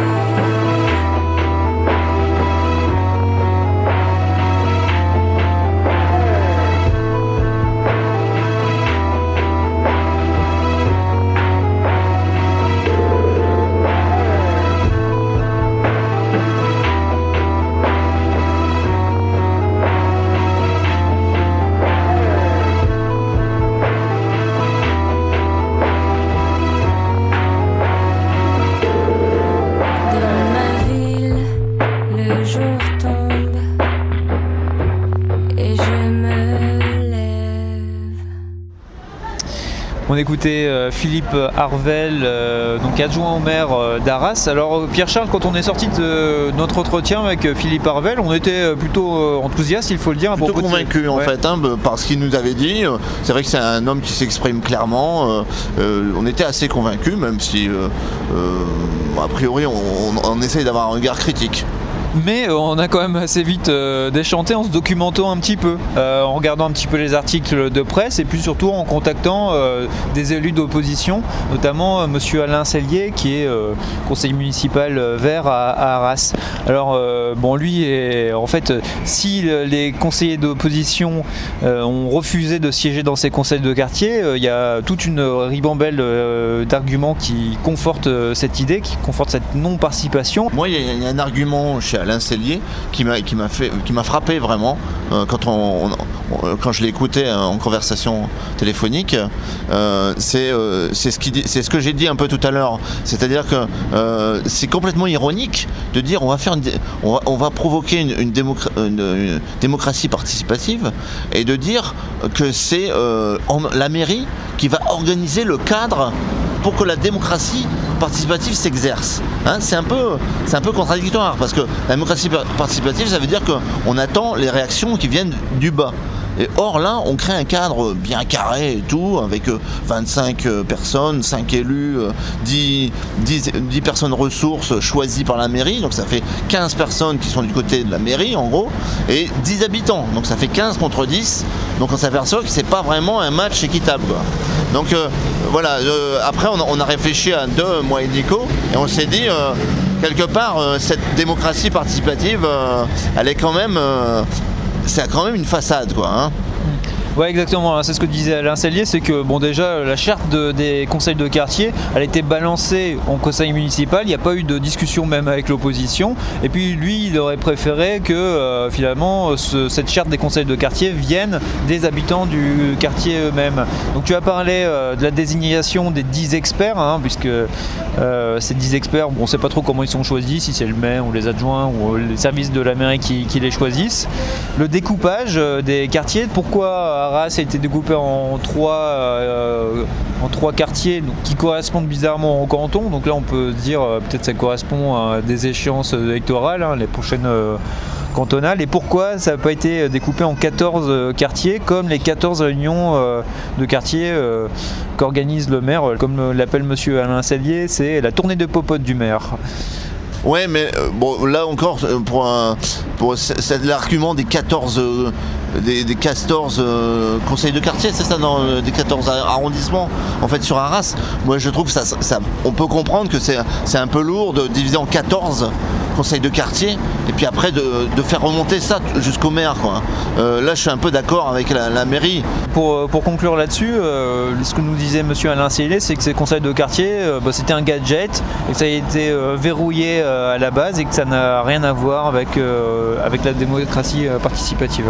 On écoutait euh, Philippe Arvel, euh, donc adjoint au maire euh, d'Arras. Alors Pierre-Charles, quand on est sorti de notre entretien avec euh, Philippe Arvel, on était plutôt euh, enthousiaste, il faut le dire. Plutôt convaincu de... en ouais. fait, hein, par ce qu'il nous avait dit. C'est vrai que c'est un homme qui s'exprime clairement. Euh, euh, on était assez convaincus, même si euh, euh, a priori on, on, on essaye d'avoir un regard critique. Mais on a quand même assez vite euh, déchanté en se documentant un petit peu, euh, en regardant un petit peu les articles de presse et puis surtout en contactant euh, des élus d'opposition, notamment euh, monsieur Alain Sellier qui est euh, conseiller municipal vert à, à Arras. Alors euh, bon, lui est, en fait, si les conseillers d'opposition euh, ont refusé de siéger dans ces conseils de quartier, il euh, y a toute une ribambelle euh, d'arguments qui confortent euh, cette idée, qui confortent cette non-participation. Moi, il y, y a un argument chez Alain Sellier qui m'a, qui m'a, fait, qui m'a frappé vraiment euh, quand, on, on, quand je l'ai écouté en conversation téléphonique. Euh, c'est, euh, c'est, ce qui dit, c'est ce que j'ai dit un peu tout à l'heure. C'est-à-dire que euh, c'est complètement ironique de dire on va, faire une, on va, on va provoquer une, une, démocra- une, une démocratie participative et de dire que c'est euh, en, la mairie qui va organiser le cadre pour que la démocratie participative s'exerce. Hein, c'est un peu, c'est un peu contradictoire parce que la démocratie participative, ça veut dire qu'on attend les réactions qui viennent du bas. Et or là, on crée un cadre bien carré et tout, avec vingt-cinq personnes, cinq élus, dix, dix, dix personnes ressources choisies par la mairie, donc ça fait quinze personnes qui sont du côté de la mairie en gros, et dix habitants, donc ça fait quinze contre dix, donc on s'aperçoit que c'est pas vraiment un match équitable, quoi. Donc euh, voilà, euh, après on a, on a réfléchi à deux, moi et Nico, et on s'est dit... Euh, quelque part, euh, cette démocratie participative, euh, elle est quand même, euh, c'est quand même une façade, quoi. Hein. Ouais, exactement, c'est ce que disait Alain Sellier, c'est que bon, déjà la charte de, des conseils de quartier, elle a été balancée en conseil municipal, il n'y a pas eu de discussion même avec l'opposition, et puis lui il aurait préféré que euh, finalement ce, cette charte des conseils de quartier vienne des habitants du quartier eux-mêmes. Donc tu as parlé euh, de la désignation des dix experts, hein, puisque euh, ces dix experts, bon, on ne sait pas trop comment ils sont choisis, si c'est le maire ou les adjoints ou les services de la mairie qui, qui les choisissent. Le découpage euh, des quartiers, pourquoi Arras a été découpé en trois, euh, en trois quartiers donc, qui correspondent bizarrement au canton. Donc là, on peut se dire euh, peut-être ça correspond à des échéances électorales, hein, les prochaines euh, cantonales. Et pourquoi ça n'a pas été découpé en quatorze euh, quartiers comme les quatorze réunions euh, de quartiers euh, qu'organise le maire, comme l'appelle monsieur Alain Sellier, c'est la tournée de popote du maire. Ouais, mais euh, bon, là encore, pour, un, pour c'est l'argument des quatorze, euh, des, des quatorze euh, conseils de quartier, c'est ça, dans euh, des quatorze arrondissements, en fait, sur Arras. Moi, je trouve que ça, ça, on peut comprendre que c'est, c'est un peu lourd de diviser en quatorze conseils de quartier, et puis après de, de faire remonter ça jusqu'au maire, quoi. Euh, là, je suis un peu d'accord avec la, la mairie. Pour, pour conclure là-dessus, euh, ce que nous disait monsieur Alain Sellier, c'est que ces conseils de quartier, euh, bah, c'était un gadget, et que ça a été euh, verrouillé euh, à la base, et que ça n'a rien à voir avec, euh, avec la démocratie euh, participative.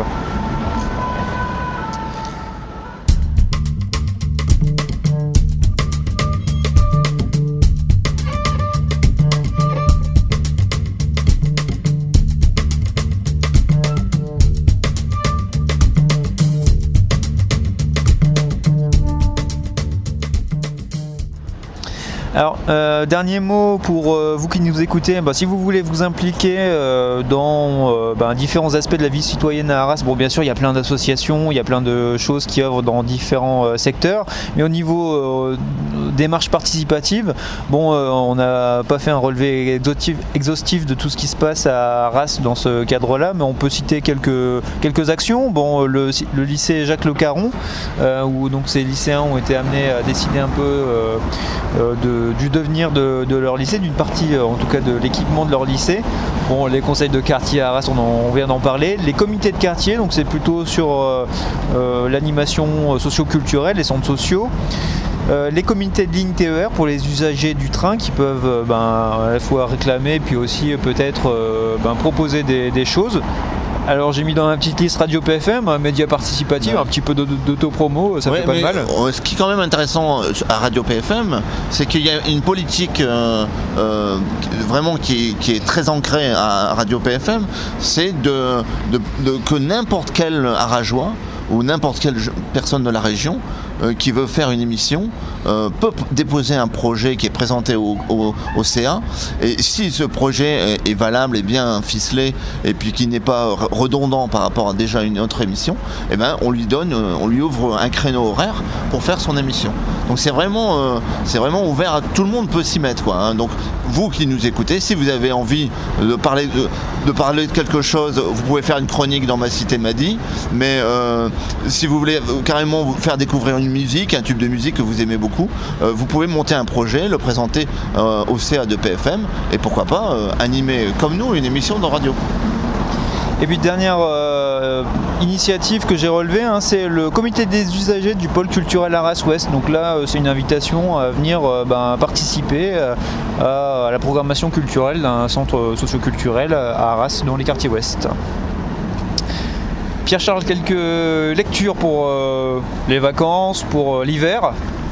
Alors, euh, dernier mot pour euh, vous qui nous écoutez, bah, si vous voulez vous impliquer euh, dans euh, bah, différents aspects de la vie citoyenne à Arras, bon bien sûr il y a plein d'associations, il y a plein de choses qui œuvrent dans différents euh, secteurs, mais au niveau euh, démarche participative, bon euh, on n'a pas fait un relevé exhaustif, exhaustif de tout ce qui se passe à Arras dans ce cadre-là, mais on peut citer quelques, quelques actions. Bon, le, le lycée Jacques Le Caron, euh, où donc ces lycéens ont été amenés à décider un peu euh, euh, de du devenir de, de leur lycée, d'une partie en tout cas de l'équipement de leur lycée. Bon, les conseils de quartier à Arras, on, en, on vient d'en parler. Les comités de quartier, donc c'est plutôt sur euh, euh, l'animation socio-culturelle, les centres sociaux. Euh, les comités de ligne T E R pour les usagers du train qui peuvent euh, ben, à la fois réclamer puis aussi euh, peut-être euh, ben, proposer des, des choses. Alors j'ai mis dans la petite liste Radio P F M, un média participatif, ouais. Un petit peu d'auto-promo, ça ouais, fait pas de mal. Ce qui est quand même intéressant à Radio P F M, c'est qu'il y a une politique euh, euh, vraiment qui est, qui est très ancrée à Radio P F M, c'est de, de, de, que n'importe quel Arageois ou n'importe quelle personne de la région euh, qui veut faire une émission euh, peut déposer un projet qui est présenté au, au, au C A, et si ce projet est, est valable et bien ficelé et puis qui n'est pas redondant par rapport à déjà une autre émission, eh ben on lui donne, on lui ouvre un créneau horaire pour faire son émission. Donc c'est vraiment, euh, c'est vraiment ouvert à tout le monde peut s'y mettre, quoi, hein. Donc vous qui nous écoutez, si vous avez envie de parler de, de parler de quelque chose, vous pouvez faire une chronique dans Ma Cité m'a dit, mais euh, si vous voulez carrément vous faire découvrir une musique, un tube de musique que vous aimez beaucoup, euh, vous pouvez monter un projet, le présenter euh, au C A de P F M et pourquoi pas euh, animer comme nous une émission de radio. Et puis dernière euh, initiative que j'ai relevée, hein, c'est le comité des usagers du pôle culturel Arras-Ouest. Donc là, euh, c'est une invitation à venir euh, ben, participer euh, à, à la programmation culturelle d'un centre socio-culturel à Arras, dans les quartiers ouest. Pierre-Charles, quelques lectures pour euh, les vacances, pour euh, l'hiver.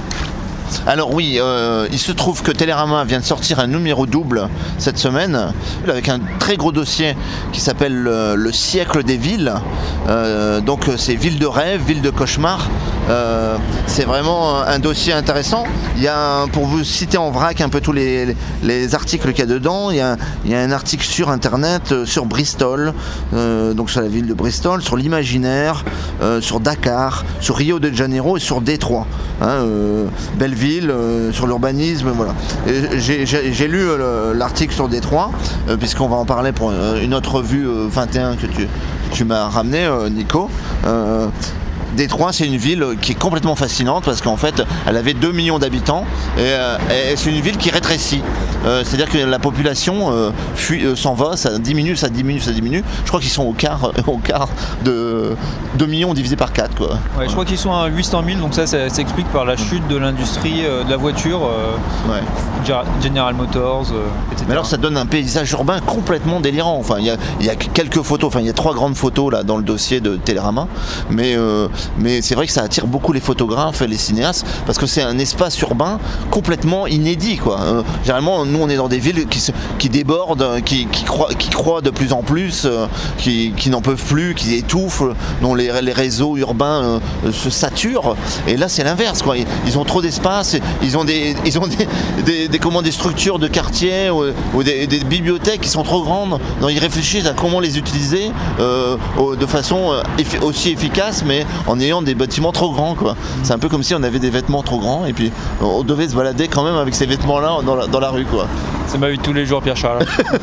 Alors oui, euh, il se trouve que Télérama vient de sortir un numéro double cette semaine avec un très gros dossier qui s'appelle le, le siècle des villes. Euh, donc c'est ville de rêve, ville de cauchemar. Euh, c'est vraiment un dossier intéressant. Il y a un, pour vous citer en vrac un peu tous les, les articles qu'il y a dedans, il y a, il y a un article sur internet euh, sur Bristol, euh, donc sur la ville de Bristol, sur l'imaginaire, euh, sur Dakar, sur Rio de Janeiro et sur Détroit, hein, euh, Belleville, euh, sur l'urbanisme, voilà. Et j'ai, j'ai, j'ai lu euh, l'article sur Détroit, euh, puisqu'on va en parler pour une autre revue euh, vingt et un que tu, que tu m'as ramené, euh, Nico. Euh, Détroit, c'est une ville qui est complètement fascinante parce qu'en fait, elle avait deux millions d'habitants et, euh, et c'est une ville qui rétrécit. Euh, c'est-à-dire que la population euh, fuit, euh, s'en va, ça diminue, ça diminue, ça diminue. Je crois qu'ils sont au quart, au quart de deux millions divisé par quatre. Quoi. Ouais, voilà. Je crois qu'ils sont à huit cent mille, donc ça, ça s'explique par la chute de l'industrie euh, de la voiture, euh, ouais. General Motors, euh, et cetera. Mais alors ça donne un paysage urbain complètement délirant. Enfin, il y a, y a quelques photos, enfin il y a trois grandes photos là dans le dossier de Télérama, mais, euh, mais c'est vrai que ça attire beaucoup les photographes et les cinéastes parce que c'est un espace urbain complètement inédit. Quoi. Euh, généralement, nous on est dans des villes qui, se, qui débordent, qui, qui, croient, qui croient de plus en plus, euh, qui, qui n'en peuvent plus, qui étouffent, dont les, les réseaux urbains euh, se saturent. Et là c'est l'inverse. Quoi. Ils, ils ont trop d'espace, ils ont des, ils ont des, des, des, comment, des structures de quartier ou, ou des, des bibliothèques qui sont trop grandes. Donc, ils réfléchissent à comment les utiliser euh, de façon effi- aussi efficace, mais en ayant des bâtiments trop grands. Quoi. C'est un peu comme si on avait des vêtements trop grands et puis on devait se balader quand même avec ces vêtements-là dans la, dans la rue. Quoi. C'est ma vie de tous les jours, Pierre-Charles.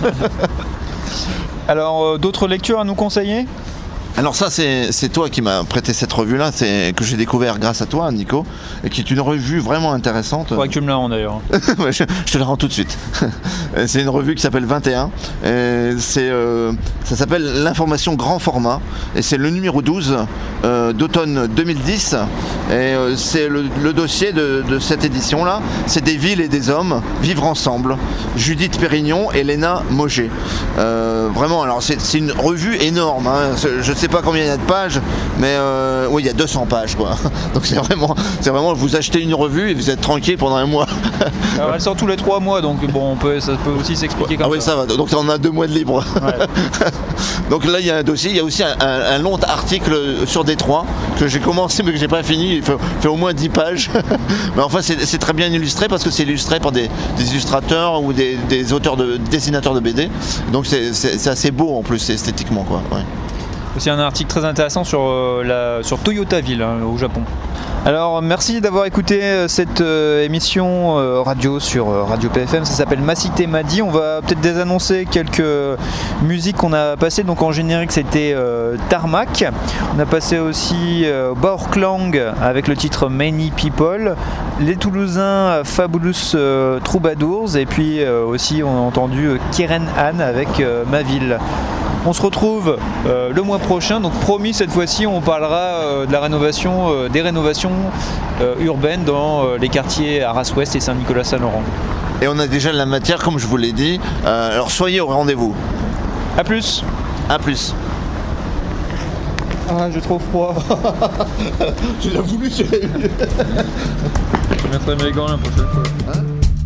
Alors, euh, d'autres lectures à nous conseiller ? Alors ça, c'est, c'est toi qui m'as prêté cette revue-là, c'est, que j'ai découvert grâce à toi, Nico, et qui est une revue vraiment intéressante. Faudrait que tu me la rends d'ailleurs. Ouais, je, je te la rends tout de suite. C'est une revue qui s'appelle vingt et un. Et c'est, euh, ça s'appelle L'information grand format, et c'est le numéro douze euh, d'automne deux mille dix. Et euh, c'est le, le dossier de, de cette édition-là. C'est Des villes et des hommes, vivre ensemble. Judith Pérignon et Léna Moget. Euh, vraiment, alors c'est, c'est une revue énorme. Hein. Je sais pas combien il y a de pages, mais euh, oui, il y a deux cents pages, quoi. Donc c'est vraiment, c'est vraiment, vous achetez une revue et vous êtes tranquille pendant un mois. Alors elle sort tous les trois mois, donc bon, on peut, ça peut aussi s'expliquer comme ah oui, ça. ça va. Donc on a deux mois de libre. Ouais. Donc là, il y a un dossier. Il y a aussi un, un, un long article sur Détroit que j'ai commencé mais que j'ai pas fini. Il fait, fait au moins dix pages. Mais enfin, c'est, c'est très bien illustré parce que c'est illustré par des, des illustrateurs ou des, des auteurs de dessinateurs de B D. Donc c'est, c'est, c'est assez beau en plus esthétiquement, quoi. Ouais. Aussi un article très intéressant sur, euh, la, sur Toyotaville hein, au Japon. Alors merci d'avoir écouté cette euh, émission euh, radio sur euh, Radio P F M, ça s'appelle Ma Cité m'a dit. On va peut-être désannoncer quelques musiques qu'on a passées. Donc en générique c'était euh, Tarmac. On a passé aussi euh, Baorklang avec le titre Many People, les Toulousains Fabulous euh, Troubadours et puis euh, aussi on a entendu euh, Keren Han avec euh, Ma Ville. On se retrouve euh, le mois prochain, donc promis cette fois-ci on parlera euh, de la rénovation, euh, des rénovations euh, urbaines dans euh, les quartiers Arras-Ouest et Saint-Nicolas-Saint-Laurent. Et on a déjà de la matière comme je vous l'ai dit, euh, alors soyez au rendez-vous. A plus. A plus. Ah j'ai trop froid. Tu l'as voulu, tu l'as eu. Je mettrai mes gants la prochaine fois. Hein?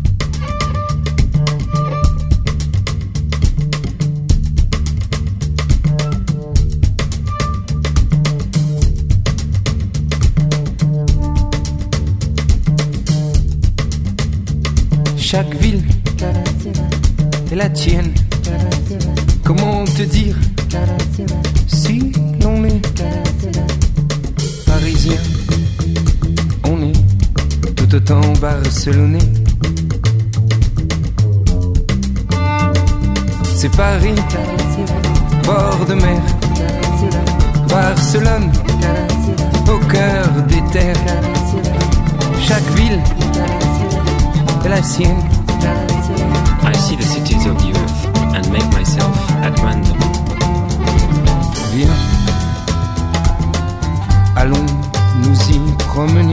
Chaque ville est la tienne. Comment te dire si l'on est parisien, on est tout autant barcelonais. C'est Paris, bord de mer, Barcelone, au cœur des terres. Chaque ville est la sienne. I see the cities of the earth and make myself at random. Viens, allons nous y promener.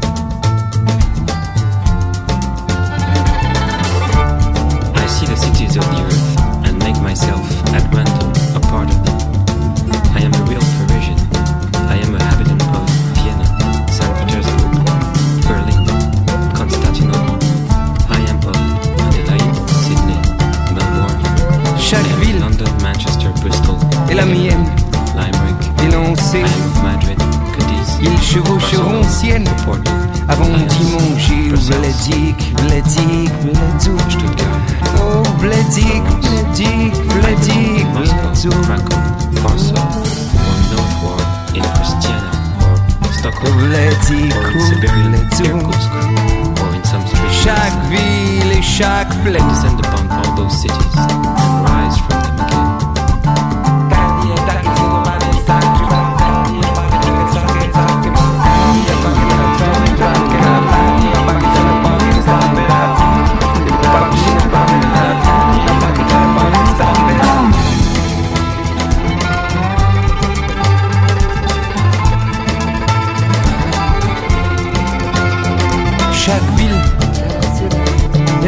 I see the cities of the earth and make myself at random a part of them. I am a real Parisian. I am a habitant of Vienna, Saint Petersburg, Berlin, Constantinople. I am of Adelaide, Sydney, Melbourne. Chaque I am ville London, Manchester, Bristol, est la mienne. Limerick. Et l'on sait, I am of Madrid, Cadiz. ils chevaucheront ciel avant dimanche. Bledic, Bledic, Bledzouk. Stuttgart. Oh, Bledic, Bledic, Bledic, Moscow, Krakow, Warsaw, or Northward in Christiania, or Stockholm, Bledic, or in Siberian Bledzouk. Irkutsk, or in some street. Chaque ville et chaque plaine. Descend upon all those cities and rise from them again.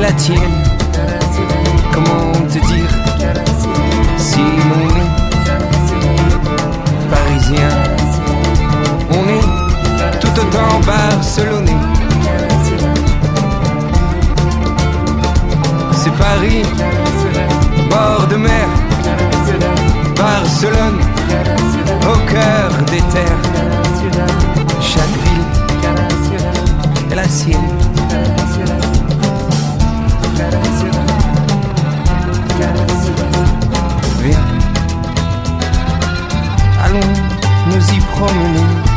la tienne. Comment te dire si on est parisien, on est tout autant barcelonais. C'est Paris, bord de mer, Barcelone, au cœur des terres. Chaque ville est la sienne. Viens, allons nous y promener.